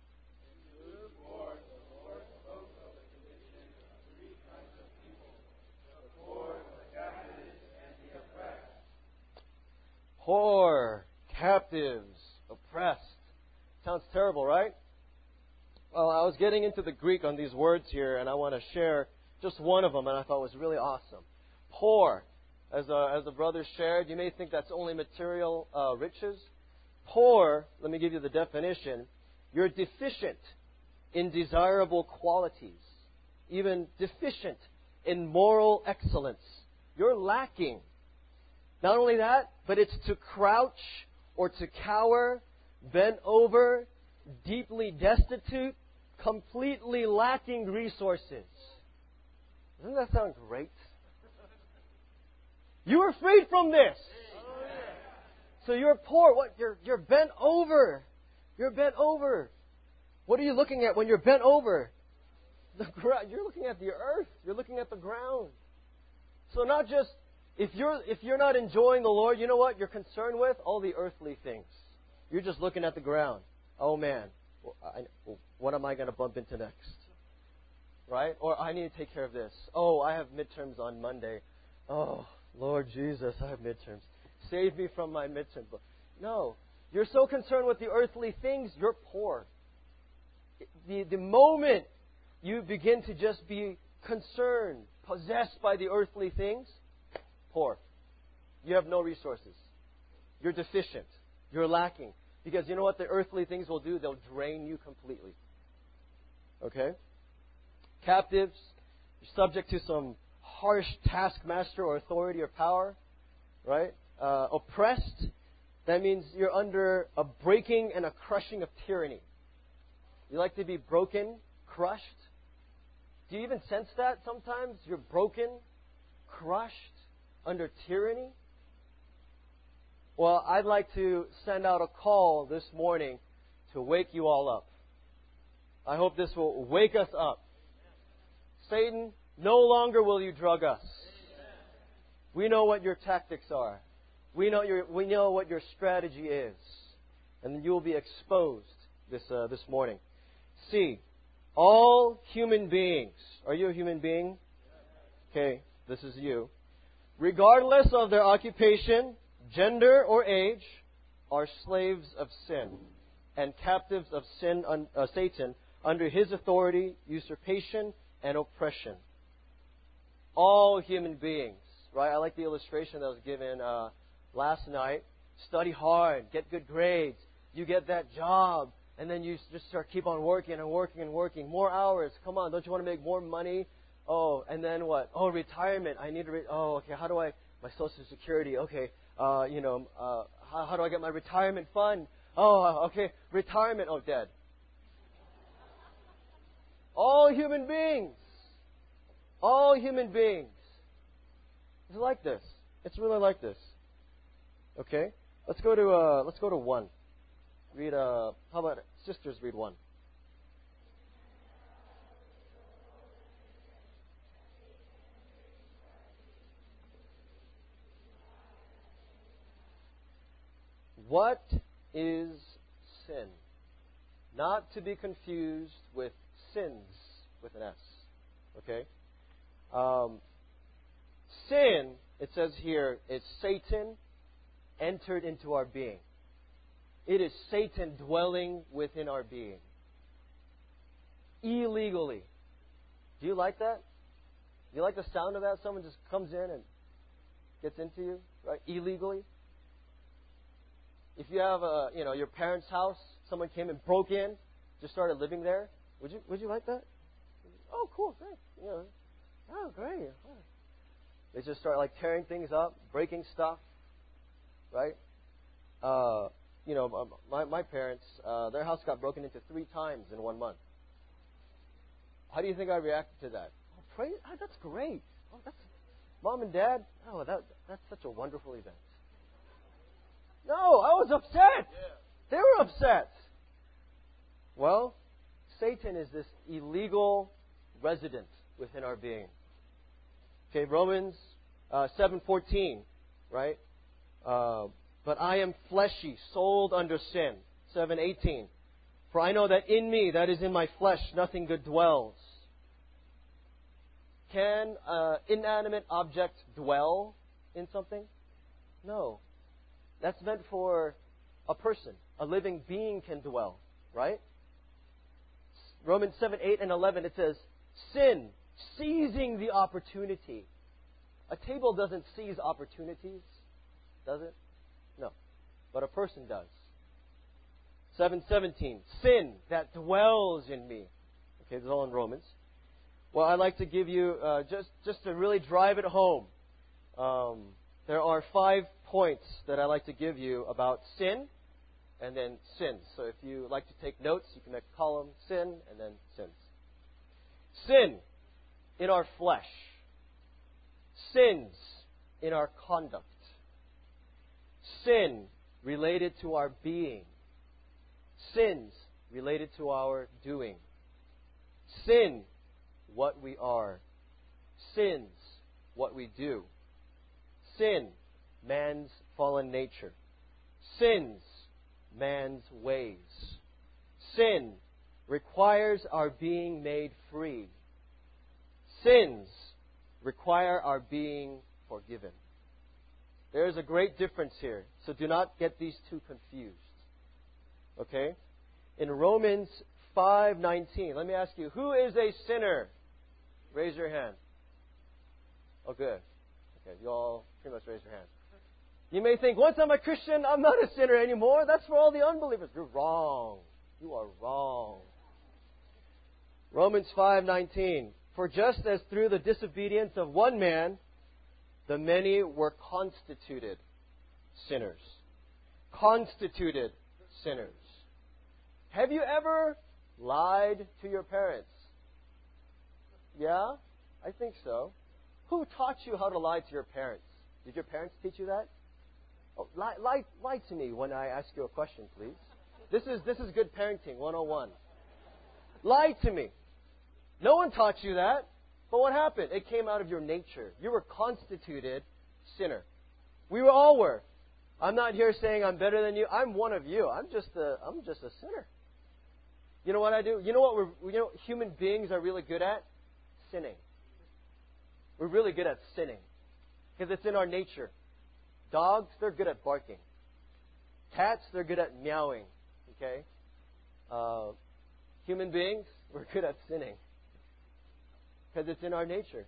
Poor, captives, oppressed. Sounds terrible, right? Well, I was getting into the Greek on these words here, and I want to share just one of them, and I thought was really awesome. Poor, as the brothers shared, you may think that's only material riches. Poor, let me give you the definition. You're deficient in desirable qualities, even deficient in moral excellence. You're lacking. Not only that, but it's to crouch or to cower, bent over, deeply destitute, completely lacking resources. Doesn't that sound great? You are freed from this. So you're poor. What? You're bent over. You're bent over. What are you looking at when you're bent over? The ground. You're looking at the earth. You're looking at the ground. So not just if you're not enjoying the Lord, you know what you're concerned with? All the earthly things. You're just looking at the ground. Oh man, what am I going to bump into next? Right? Or I need to take care of this. Oh, I have midterms on Monday. Oh, Lord Jesus, I have midterms. Save me from my midterms. No, you're so concerned with the earthly things, you're poor. The moment you begin to just be concerned, possessed by the earthly things, poor. You have no resources. You're deficient. You're lacking. Because you know what the earthly things will do? They'll drain you completely. Okay? Captives, you're subject to some harsh taskmaster or authority or power. Right? Oppressed, that means you're under a breaking and a crushing of tyranny. You like to be broken, crushed? Do you even sense that sometimes? You're broken, crushed, under tyranny? Well, I'd like to send out a call this morning to wake you all up. I hope this will wake us up. Satan, no longer will you drug us. We know what your tactics are. We know what your strategy is. And you will be exposed this morning. C, all human beings. Are you a human being? Okay, this is you. Regardless of their occupation, gender, or age, are slaves of sin and captives of Satan under his authority, usurpation, and oppression. All human beings, right? I like the illustration that was given last night. Study hard, get good grades, you get that job, and then you just keep on working and working and working. More hours. Come on, don't you want to make more money? Oh, and then what? Oh, retirement. I need to. Okay. How do I? My Social Security. Okay. How do I get my retirement fund? Oh, okay. Retirement. Oh, dead. All human beings. All human beings. It's like this. It's really like this. Okay. Let's go to 1. Read. How about sisters? Read 1. What is sin? Not to be confused with sins with an S. Okay? Sin, it says here, is Satan entered into our being. It is Satan dwelling within our being. Illegally. Do you like that? Do you like the sound of that? Someone just comes in and gets into you, right? Illegally. If you have your parents' house, someone came and broke in, just started living there, would you like that? Oh, cool, great. Oh, great. They just start like tearing things up, breaking stuff, right? My parents, their house got broken into 3 times in 1 month. How do you think I reacted to that? Oh, praise! Oh, that's great. Oh, that's Mom and Dad. Oh, that's such a wonderful event. No, I was upset. Yeah. They were upset. Well, Satan is this illegal resident within our being. Okay, Romans 7:14, right? but I am fleshy, sold under sin. 7:18. For I know that in me, that is in my flesh, nothing good dwells. Can an inanimate object dwell in something? No. That's meant for a person. A living being can dwell, right? Romans 7:8 and 11, it says, sin, seizing the opportunity. A table doesn't seize opportunities, does it? No. But a person does. 7:17, sin that dwells in me. Okay, this is all in Romans. Well, I'd like to give you, just to really drive it home, there are 5 points that I'd like to give you about sin and then sins. So if you like to take notes, you can make a column, sin, and then sins. Sin in our flesh. Sins in our conduct. Sin related to our being. Sins related to our doing. Sin, what we are. Sins, what we do. Sin, man's fallen nature. Sins, man's ways. Sin requires our being made free. Sins require our being forgiven. There is a great difference here, so do not get these two confused. Okay? In Romans 5:19, let me ask you, who is a sinner? Raise your hand. Oh, good. Okay, you all pretty much raise your hand. You may think, once I'm a Christian, I'm not a sinner anymore. That's for all the unbelievers. You're wrong. You are wrong. Romans 5:19. For just as through the disobedience of one man, the many were constituted sinners. Constituted sinners. Have you ever lied to your parents? Yeah? I think so. Who taught you how to lie to your parents? Did your parents teach you that? Oh, lie to me when I ask you a question, please. This is good parenting 101. Lie to me. No one taught you that. But what happened? It came out of your nature. You were constituted sinner. We all were. I'm not here saying I'm better than you. I'm one of you. I'm just a sinner. You know what I do? You know what human beings are really good at? Sinning. We're really good at sinning. Because it's in our nature. Dogs, they're good at barking. Cats, they're good at meowing. Okay? Human beings, we're good at sinning. Because it's in our nature.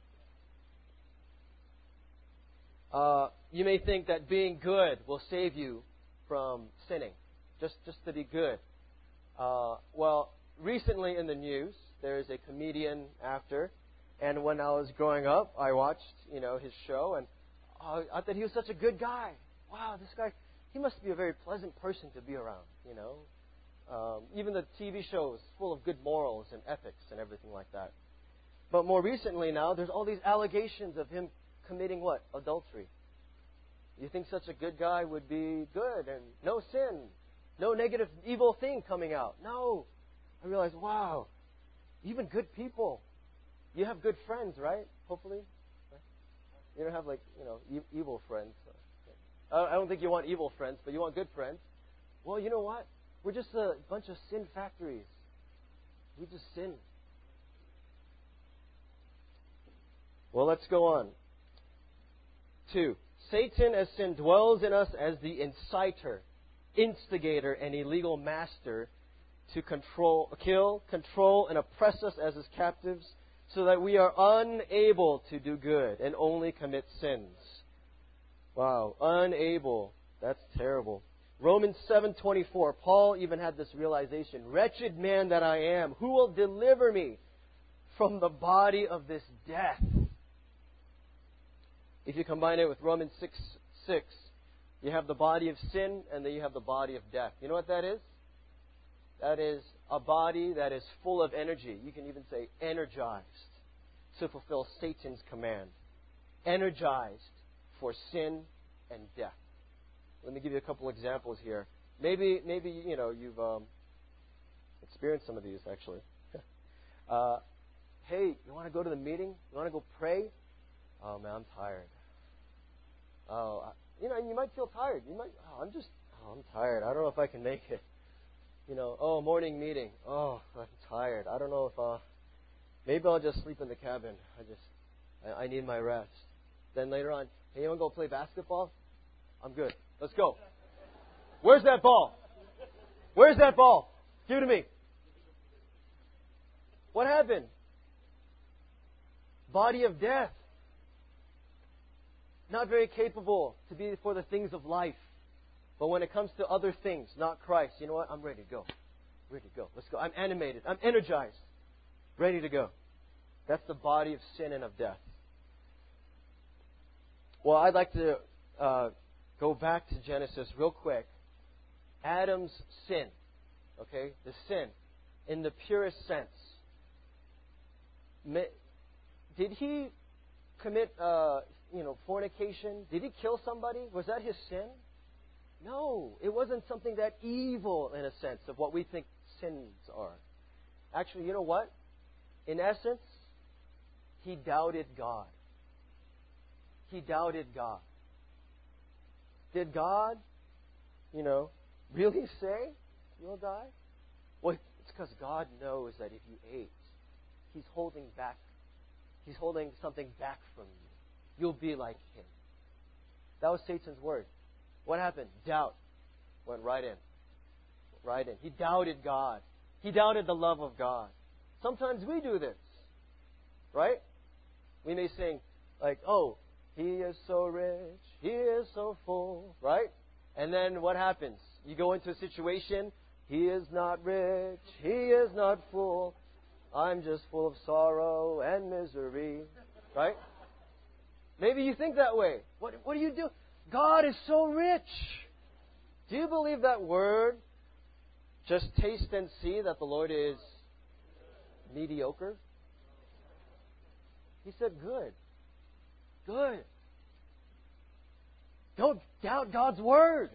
You may think that being good will save you from sinning. Just to be good. Well, recently in the news, there is a comedian actor, and when I was growing up, I watched, his show, and I thought he was such a good guy. Wow, this guy, he must be a very pleasant person to be around, Even the TV show is full of good morals and ethics and everything like that. But more recently now, there's all these allegations of him committing what? Adultery. You think such a good guy would be good and no sin, no negative, evil thing coming out. No. I realized, wow, even good people. You have good friends, right? Hopefully. You don't have evil friends. I don't think you want evil friends, but you want good friends. Well, you know what? We're just a bunch of sin factories. We just sin. Well, let's go on. 2. Satan as sin dwells in us as the inciter, instigator, and illegal master to kill, control, and oppress us as his captives so that we are unable to do good and only commit sins. Wow, unable. That's terrible. Romans 7:24, Paul even had this realization. Wretched man that I am, who will deliver me from the body of this death? If you combine it with Romans 6:6, you have the body of sin and then you have the body of death. You know what that is? That is a body that is full of energy. You can even say energized to fulfill Satan's command. Energized for sin and death. Let me give you a couple examples here. Maybe you've experienced some of these actually. Hey, you want to go to the meeting? You want to go pray? Oh man, I'm tired. Oh, And you might feel tired. You might, I'm tired. I don't know if I can make it. Morning meeting. Oh, I'm tired. I don't know if, maybe I'll just sleep in the cabin. I need my rest. Then later on, hey, you want to go play basketball? I'm good. Let's go. Where's that ball? Where's that ball? Give it to me. What happened? Body of death. Not very capable to be for the things of life. But when it comes to other things, not Christ, you know what? I'm ready to go. Ready to go. Let's go. I'm animated. I'm energized. Ready to go. That's the body of sin and of death. Well, I'd like to go back to Genesis real quick. Adam's sin. Okay? The sin. In the purest sense. Did he commit, fornication? Did he kill somebody? Was that his sin? No. It wasn't something that evil in a sense of what we think sins are. Actually, you know what? In essence, he doubted God. He doubted God. Did God, really say you'll die? Well, it's because God knows that if you ate, He's holding back. He's holding something back from you. You'll be like Him. That was Satan's word. What happened? Doubt went right in. Right in. He doubted God. He doubted the love of God. Sometimes we do this. Right? We may sing like, oh, He is so rich, He is so full, right? And then what happens? You go into a situation, He is not rich, He is not full, I'm just full of sorrow and misery, right? Maybe you think that way. What do you do? God is so rich. Do you believe that word? Just taste and see that the Lord is mediocre. He said good. Good. Don't doubt God's word.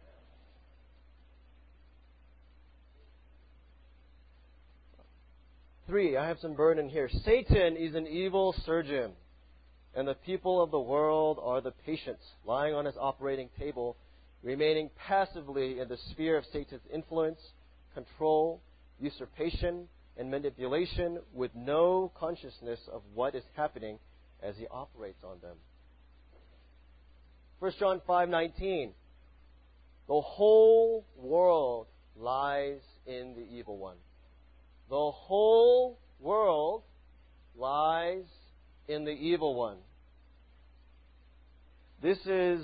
Three, I have some burden here. Satan is an evil surgeon, and the people of the world are the patients, lying on his operating table, remaining passively in the sphere of Satan's influence, control, usurpation, and manipulation with no consciousness of what is happening as he operates on them. 1 John 5:19. The whole world lies in the evil one. The whole world lies in the evil one. This is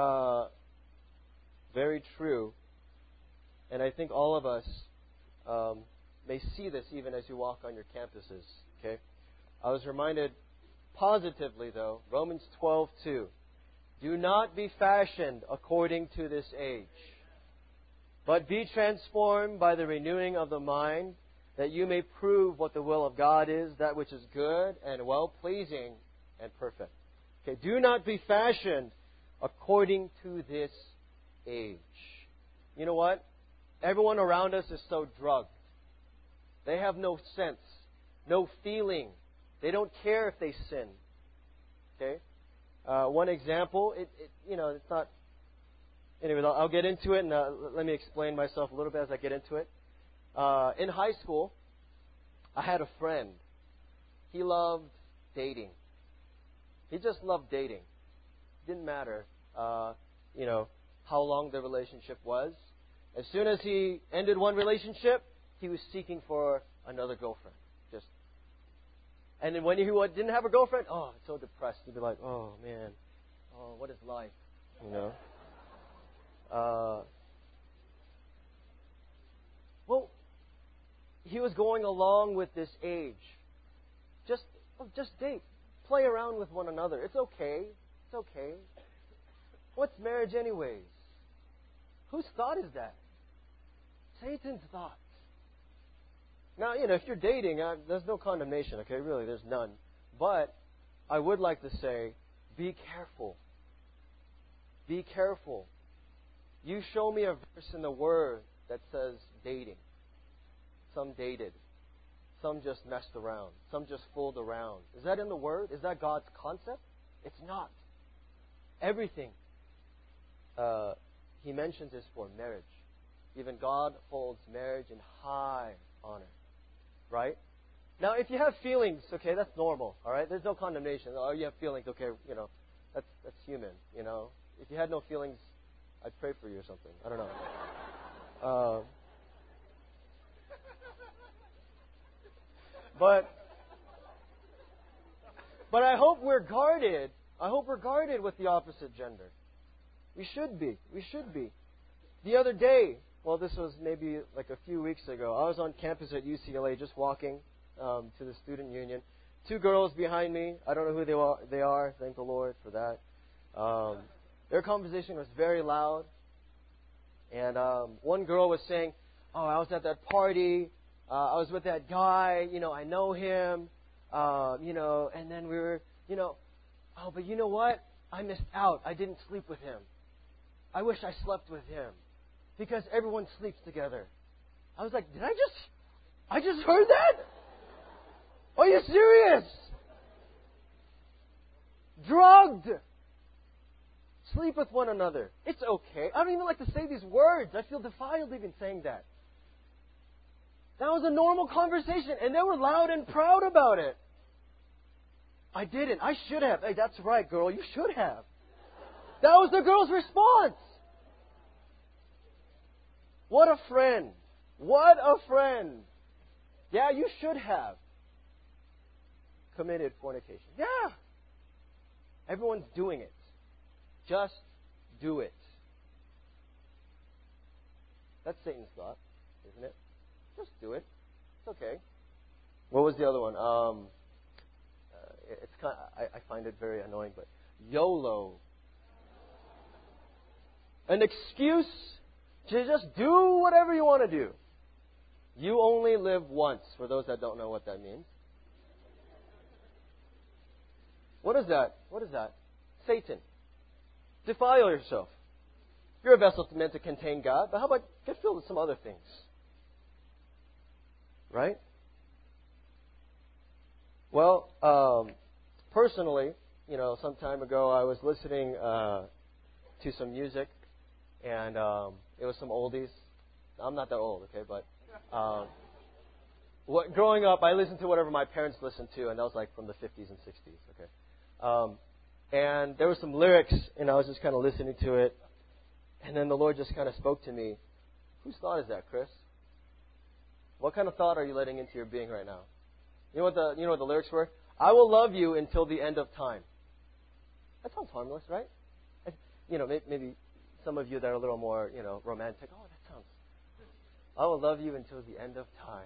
very true, and I think all of us may see this even as you walk on your campuses. Okay, I was reminded positively though, Romans 12:2. Do not be fashioned according to this age, but be transformed by the renewing of the mind, that you may prove what the will of God is, that which is good and well-pleasing and perfect. Okay, do not be fashioned according to this age. You know what? Everyone around us is so drugged. They have no sense, no feeling. They don't care if they sin. Okay? One example, it's not... Anyway, I'll get into it, and let me explain myself a little bit as I get into it. In high school, I had a friend. He loved dating. He just loved dating. Didn't matter, how long the relationship was. As soon as he ended one relationship, he was seeking for another girlfriend. And then when he didn't have a girlfriend, so depressed. He'd be like, oh man, what is life? Well, he was going along with this age. Just date. Play around with one another. It's okay. It's okay. What's marriage anyways? Whose thought is that? Satan's thought. Now, if you're dating, there's no condemnation, okay? Really, there's none. But I would like to say, be careful. Be careful. You show me a verse in the Word that says dating. Some dated. Some just messed around. Some just fooled around. Is that in the Word? Is that God's concept? It's not. Everything he mentions this for marriage. Even God holds marriage in high honor. Right? Now, if you have feelings, okay, that's normal. All right? There's no condemnation. Oh, you have feelings, okay, that's human, If you had no feelings, I'd pray for you or something. I don't know. But I hope we're guarded. I hope we're guarded with the opposite gender. We should be. We should be. The other day, well, this was maybe like a few weeks ago, I was on campus at UCLA just walking to the student union. 2 girls behind me. I don't know who they are. Thank the Lord for that. Their conversation was very loud. And one girl was saying, oh, I was at that party. I was with that guy. I know him. And then we were, oh, but you know what? I missed out. I didn't sleep with him. I wish I slept with him. Because everyone sleeps together. I was like, I just heard that? Are you serious? Drugged. Sleep with one another. It's okay. I don't even like to say these words. I feel defiled even saying that. That was a normal conversation, and they were loud and proud about it. I didn't. I should have. Hey, that's right, girl. You should have. That was the girl's response. What a friend. What a friend. Yeah, you should have committed fornication. Yeah. Everyone's doing it. Just do it. That's Satan's thought, isn't it? Just do it. It's okay. What was the other one? It's kind of, I find it very annoying, but YOLO. An excuse to just do whatever you want to do. You only live once, for those that don't know what that means. What is that? What is that? Satan. Defile yourself. You're a vessel meant to contain God, but how about get filled with some other things? Right? Well, personally, some time ago I was listening to some music, and it was some oldies. I'm not that old, okay, but growing up, I listened to whatever my parents listened to, and that was like from the 50s and 60s, okay. And there were some lyrics, and I was just kind of listening to it, and then the Lord just kind of spoke to me. Whose thought is that, Chris? What kind of thought are you letting into your being right now? You know what the lyrics were? I will love you until the end of time. That sounds harmless, right? Maybe some of you that are a little more, romantic. Oh, that sounds. I will love you until the end of time.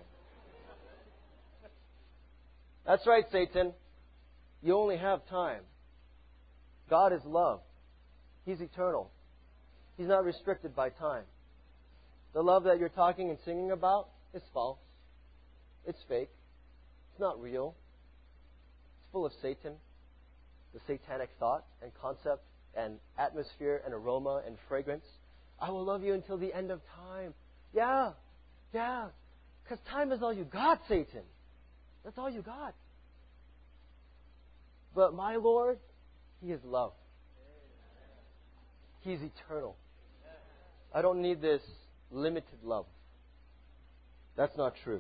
That's right, Satan. You only have time. God is love. He's eternal. He's not restricted by time. The love that you're talking and singing about is false. It's fake. It's not real. It's full of Satan, the satanic thought and concept and atmosphere and aroma and fragrance. I will love you until the end of time. Yeah. Because time is all you got, Satan. That's all you got. But my Lord, He is love. He's eternal. I don't need this limited love. That's not true.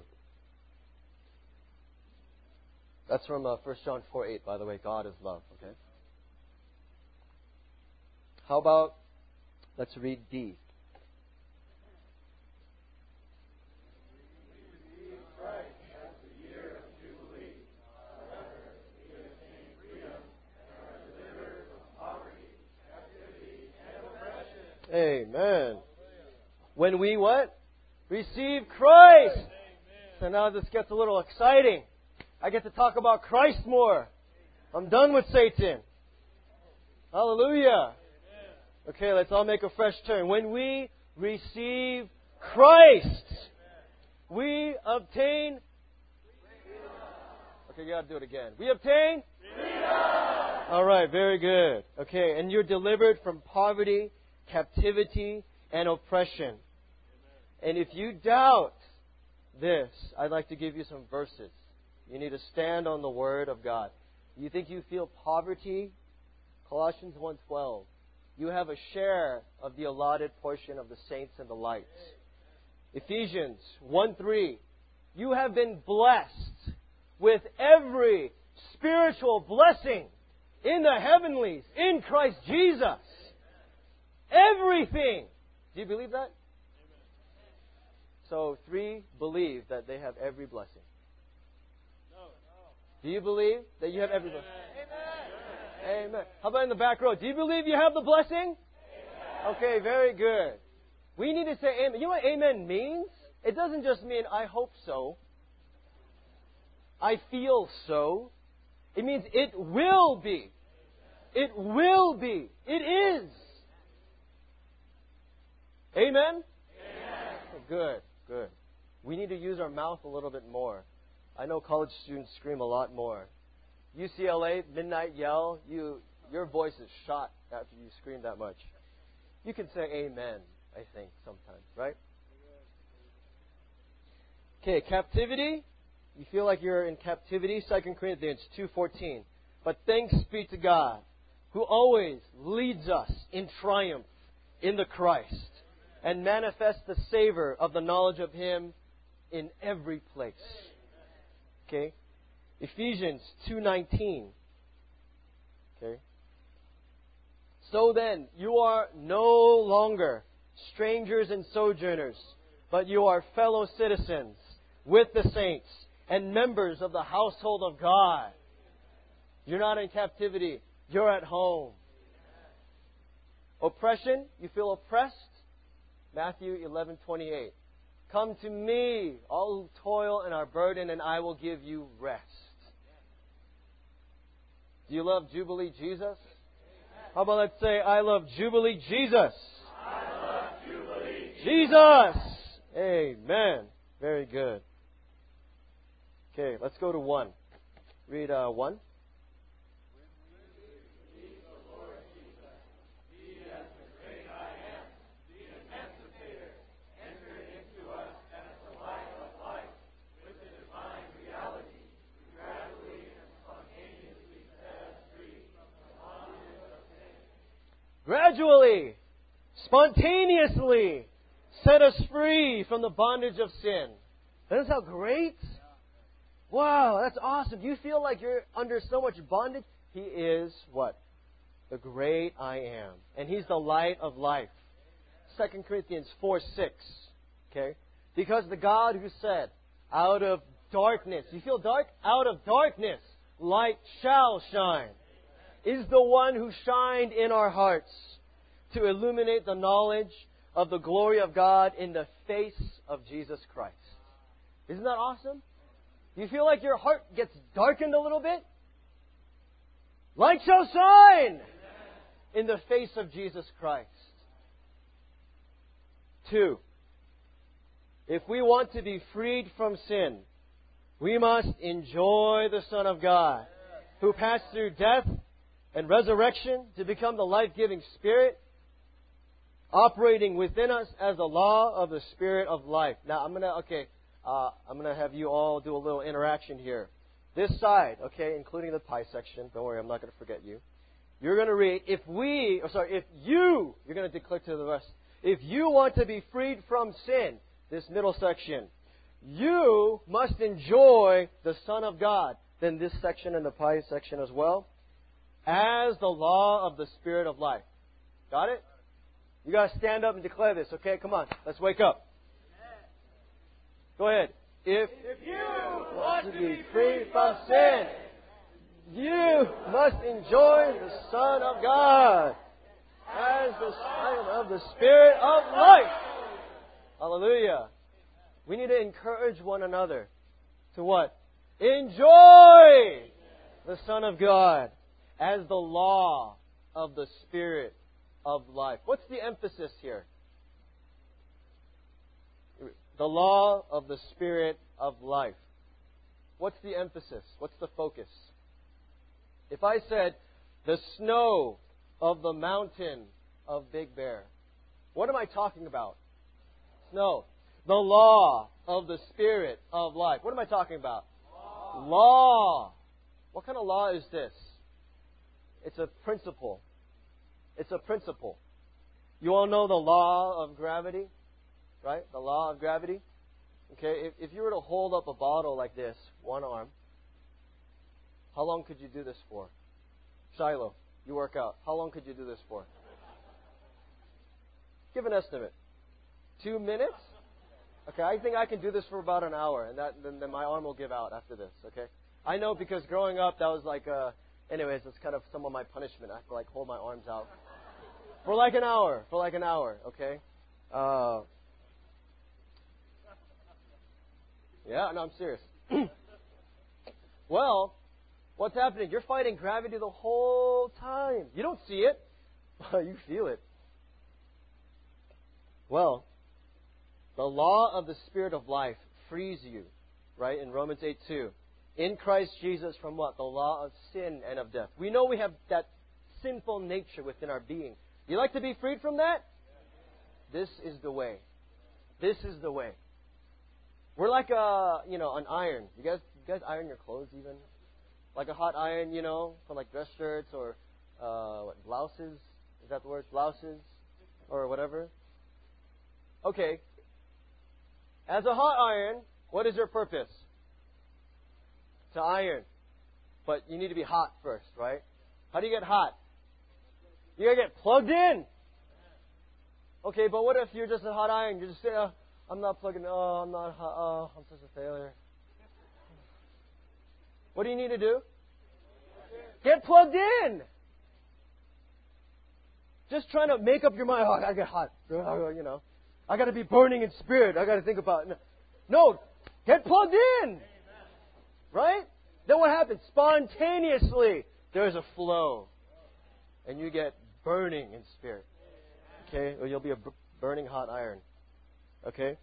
That's from 1 John 4:8, by the way. God is love, okay? How about, let's read D. Amen. When we what? Receive Christ. Amen. So now this gets a little exciting. I get to talk about Christ more. I'm done with Satan. Hallelujah. Okay, let's all make a fresh turn. When we receive Christ, we obtain... Okay, you got to do it again. We obtain... All right, very good. Okay, and you're delivered from poverty, captivity, and oppression. And if you doubt this, I'd like to give you some verses. You need to stand on the Word of God. You think you feel poverty? Colossians 1:12. you have a share of the allotted portion of the saints and the lights. Ephesians 1:3, you have been blessed with every spiritual blessing in the heavenlies, in Christ Jesus. Everything. Do you believe that? So 3 believe that they have every blessing. Do you believe that you have every blessing? Amen. Amen. How about in the back row? Do you believe you have the blessing? Amen. Okay, very good. We need to say amen. You know what amen means? It doesn't just mean I hope so. I feel so. It means it will be. It will be. It is. Amen? Amen. Good, good. We need to use our mouth a little bit more. I know college students scream a lot more. UCLA, midnight yell, your voice is shot after you scream that much. You can say amen, I think, sometimes, right? Okay, captivity. You feel like you're in captivity. 2 Corinthians 2:14. But thanks be to God, who always leads us in triumph in the Christ, and manifests the savor of the knowledge of Him in every place. Okay? Ephesians 2:19. Okay? So then, you are no longer strangers and sojourners, but you are fellow citizens with the saints and members of the household of God. You're not in captivity. You're at home. Oppression, you feel oppressed? Matthew 11:28. Come to me, all who toil and are burdened, and I will give you rest. Do you love Jubilee Jesus? How about let's say, I love Jubilee Jesus. I love Jubilee Jesus. Amen. Very good. Okay, let's go to 1. Read 1. Gradually, spontaneously, set us free from the bondage of sin. Doesn't that sound great? Wow, that's awesome. Do you feel like you're under so much bondage? He is what? The great I am. And He's the light of life. 2 Corinthians 4:6. Okay? Because the God who said, out of darkness, you feel dark? Out of darkness, light shall shine, is the one who shined in our hearts to illuminate the knowledge of the glory of God in the face of Jesus Christ. Isn't that awesome? Do you feel like your heart gets darkened a little bit? Light shall shine in the face of Jesus Christ. 2. If we want to be freed from sin, we must enjoy the Son of God, who passed through death and resurrection to become the life-giving Spirit, operating within us as the law of the Spirit of life. Now, I'm gonna have you all do a little interaction here. This side, okay, including the pie section. Don't worry, I'm not going to forget you. You're going to read, you're going to declare to the rest, if you want to be freed from sin, this middle section, you must enjoy the Son of God. Then this section and the pie section as well, as the law of the Spirit of life. Got it? You got to stand up and declare this, okay? Come on, let's wake up. Go ahead. If you want to be free from sin, you must enjoy the Son of God as the sign of the Spirit of life. Hallelujah. We need to encourage one another to what? Enjoy the Son of God as the law of the Spirit of life. What's the emphasis here? The law of the Spirit of life. What's the emphasis? What's the focus? If I said, the snow of the mountain of Big Bear, what am I talking about? Snow. The law of the Spirit of life. What am I talking about? Law. What kind of law is this? It's a principle. It's a principle. You all know the law of gravity, right? The law of gravity. Okay, if you were to hold up a bottle like this, one arm, how long could you do this for? Shiloh, you work out. How long could you do this for? Give an estimate. 2 minutes? Okay, I think I can do this for about an hour, and then my arm will give out after this, okay? I know because growing up, that was like, anyways, that's kind of some of my punishment. I have to like hold my arms out. For like an hour, okay? Yeah, no, I'm serious. Well, what's happening? You're fighting gravity the whole time. You don't see it, but you feel it. Well, the law of the Spirit of life frees you, right? In Romans 8:2. In Christ Jesus from what? The law of sin and of death. We know we have that sinful nature within our being. You like to be freed from that? This is the way. This is the way. We're like an iron. You guys iron your clothes even? Like a hot iron, for like dress shirts or blouses. Is that the word? Blouses or whatever. Okay. As a hot iron, what is your purpose? To iron. But you need to be hot first, right? How do you get hot? You gotta get plugged in. Okay, but what if you're just a hot iron? You're just saying, I'm not plugging in. Oh, I'm not hot. Oh, I'm such a failure. What do you need to do? Get plugged in. Just trying to make up your mind. Oh, I gotta get hot. I gotta be burning in spirit. I gotta think about it. No, get plugged in. Right? Then what happens? Spontaneously, there's a flow. And you get burning in spirit. Okay? Or you'll be a burning hot iron. Okay?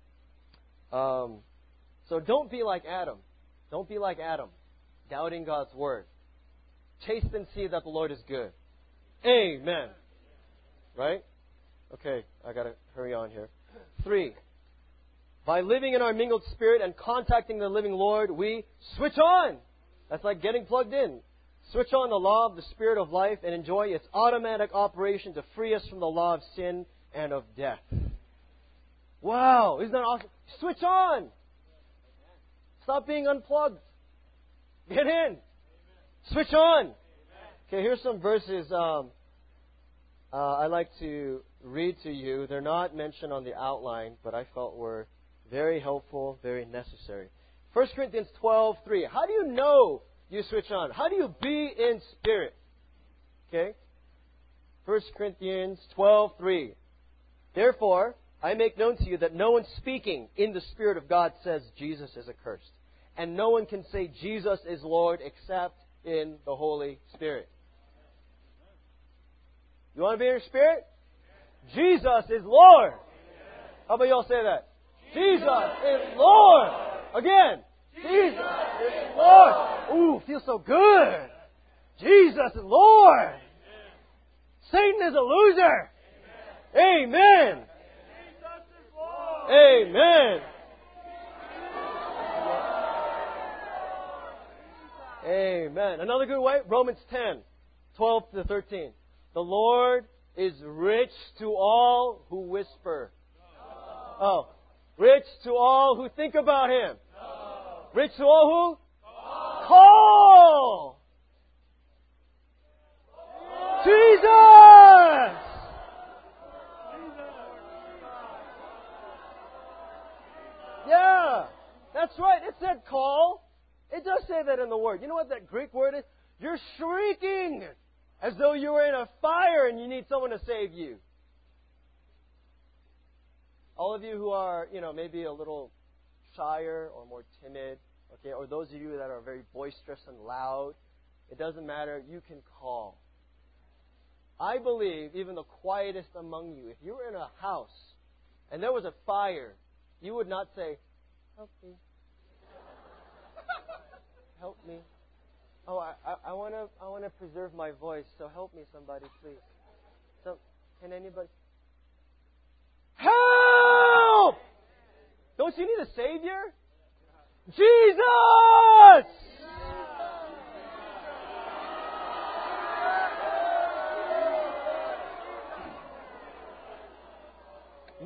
So don't be like Adam. Don't be like Adam, doubting God's word. Taste and see that the Lord is good. Amen. Right? Okay, I got to hurry on here. 3. By living in our mingled spirit and contacting the living Lord, we switch on. That's like getting plugged in. Switch on the law of the Spirit of life and enjoy its automatic operation to free us from the law of sin and of death. Wow, isn't that awesome? Switch on. Stop being unplugged. Get in. Switch on. Okay, here's some verses I like to read to you. They're not mentioned on the outline, but I felt were very helpful, very necessary. 1 Corinthians 12:3. How do you know you switch on? How do you be in spirit? Okay? 1 Corinthians 12:3. Therefore, I make known to you that no one speaking in the Spirit of God says Jesus is accursed. And no one can say Jesus is Lord except in the Holy Spirit. You want to be in your spirit? Jesus is Lord. How about you all say that? Jesus is Lord. Again. Jesus is Lord. Ooh, feels so good. Jesus is Lord. Satan is a loser. Amen. Amen. Amen. Another good way, Romans 10:12-13. The Lord is rich to all who whisper. Oh, rich to all who think about Him. Rich to all who? Call. Jesus! Yeah, that's right. It said call. It does say that in the Word. You know what that Greek word is? You're shrieking as though you were in a fire and you need someone to save you. All of you who are, maybe a little shyer or more timid, okay, or those of you that are very boisterous and loud, it doesn't matter. You can call. I believe even the quietest among you, if you were in a house and there was a fire, you would not say, "Help me. Help me. Oh, I want to preserve my voice, so help me, somebody, please. So, can anybody? Help! Don't you need a Savior? Jesus!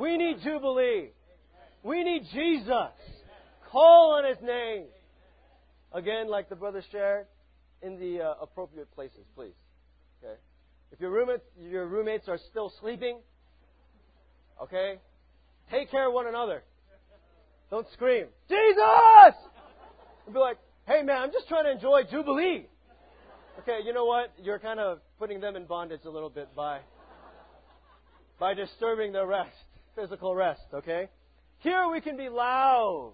We need Jubilee. We need Jesus. Call on His name. Again, like the brother shared, in the appropriate places, please. Okay? If your roommates are still sleeping, okay, take care of one another. Don't scream, Jesus! And be like, hey man, I'm just trying to enjoy Jubilee. Okay, you know what? You're kind of putting them in bondage a little bit by disturbing their rest, physical rest, okay? Here we can be loud.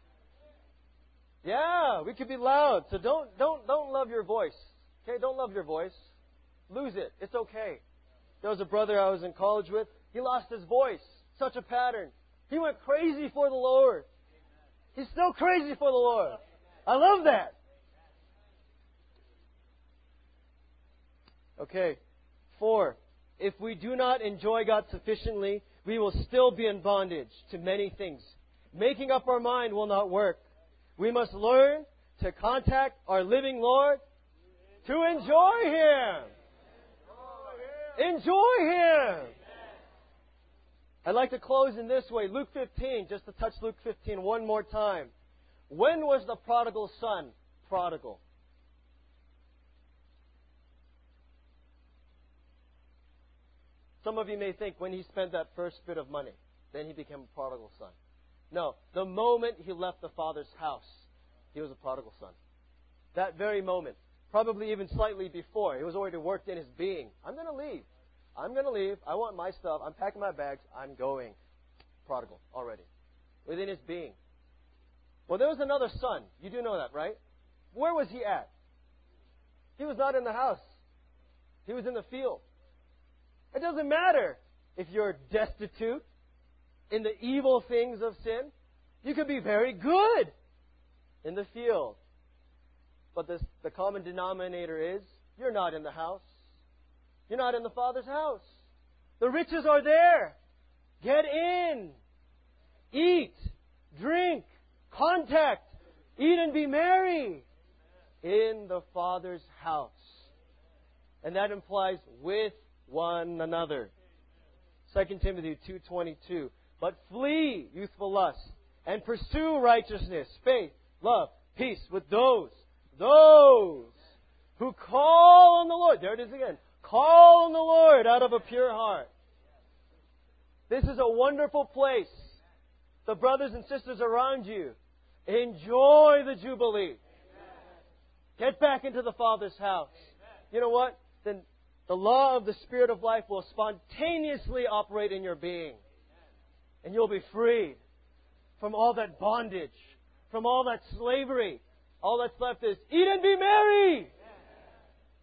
Yeah, we can be loud. So don't love your voice. Okay, don't love your voice. Lose it. It's okay. There was a brother I was in college with. He lost his voice. Such a pattern. He went crazy for the Lord. He's still crazy for the Lord. I love that. Okay. 4. If we do not enjoy God sufficiently, we will still be in bondage to many things. Making up our mind will not work. We must learn to contact our living Lord to enjoy Him. Enjoy Him. I'd like to close in this way. Luke 15, just to touch Luke 15 one more time. When was the prodigal son prodigal? Some of you may think when he spent that first bit of money, then he became a prodigal son. No, the moment he left the father's house, he was a prodigal son. That very moment, probably even slightly before, he was already worked in his being. I'm going to leave. I'm going to leave. I want my stuff. I'm packing my bags. I'm going. Prodigal already. Within his being. Well, there was another son. You do know that, right? Where was he at? He was not in the house. He was in the field. It doesn't matter if you're destitute in the evil things of sin. You could be very good in the field. But the common denominator is you're not in the house. You're not in the Father's house. The riches are there. Get in. Eat. Drink. Contact. Eat and be merry. In the Father's house. And that implies with one another. 2 Timothy 2:22. But flee youthful lust and pursue righteousness, faith, love, peace with those who call on the Lord. There it is again. Call on the Lord out of a pure heart. This is a wonderful place. The brothers and sisters around you, enjoy the Jubilee. Get back into the Father's house. You know what? Then the law of the Spirit of life will spontaneously operate in your being. And you'll be freed from all that bondage, from all that slavery. All that's left is eat and be merry.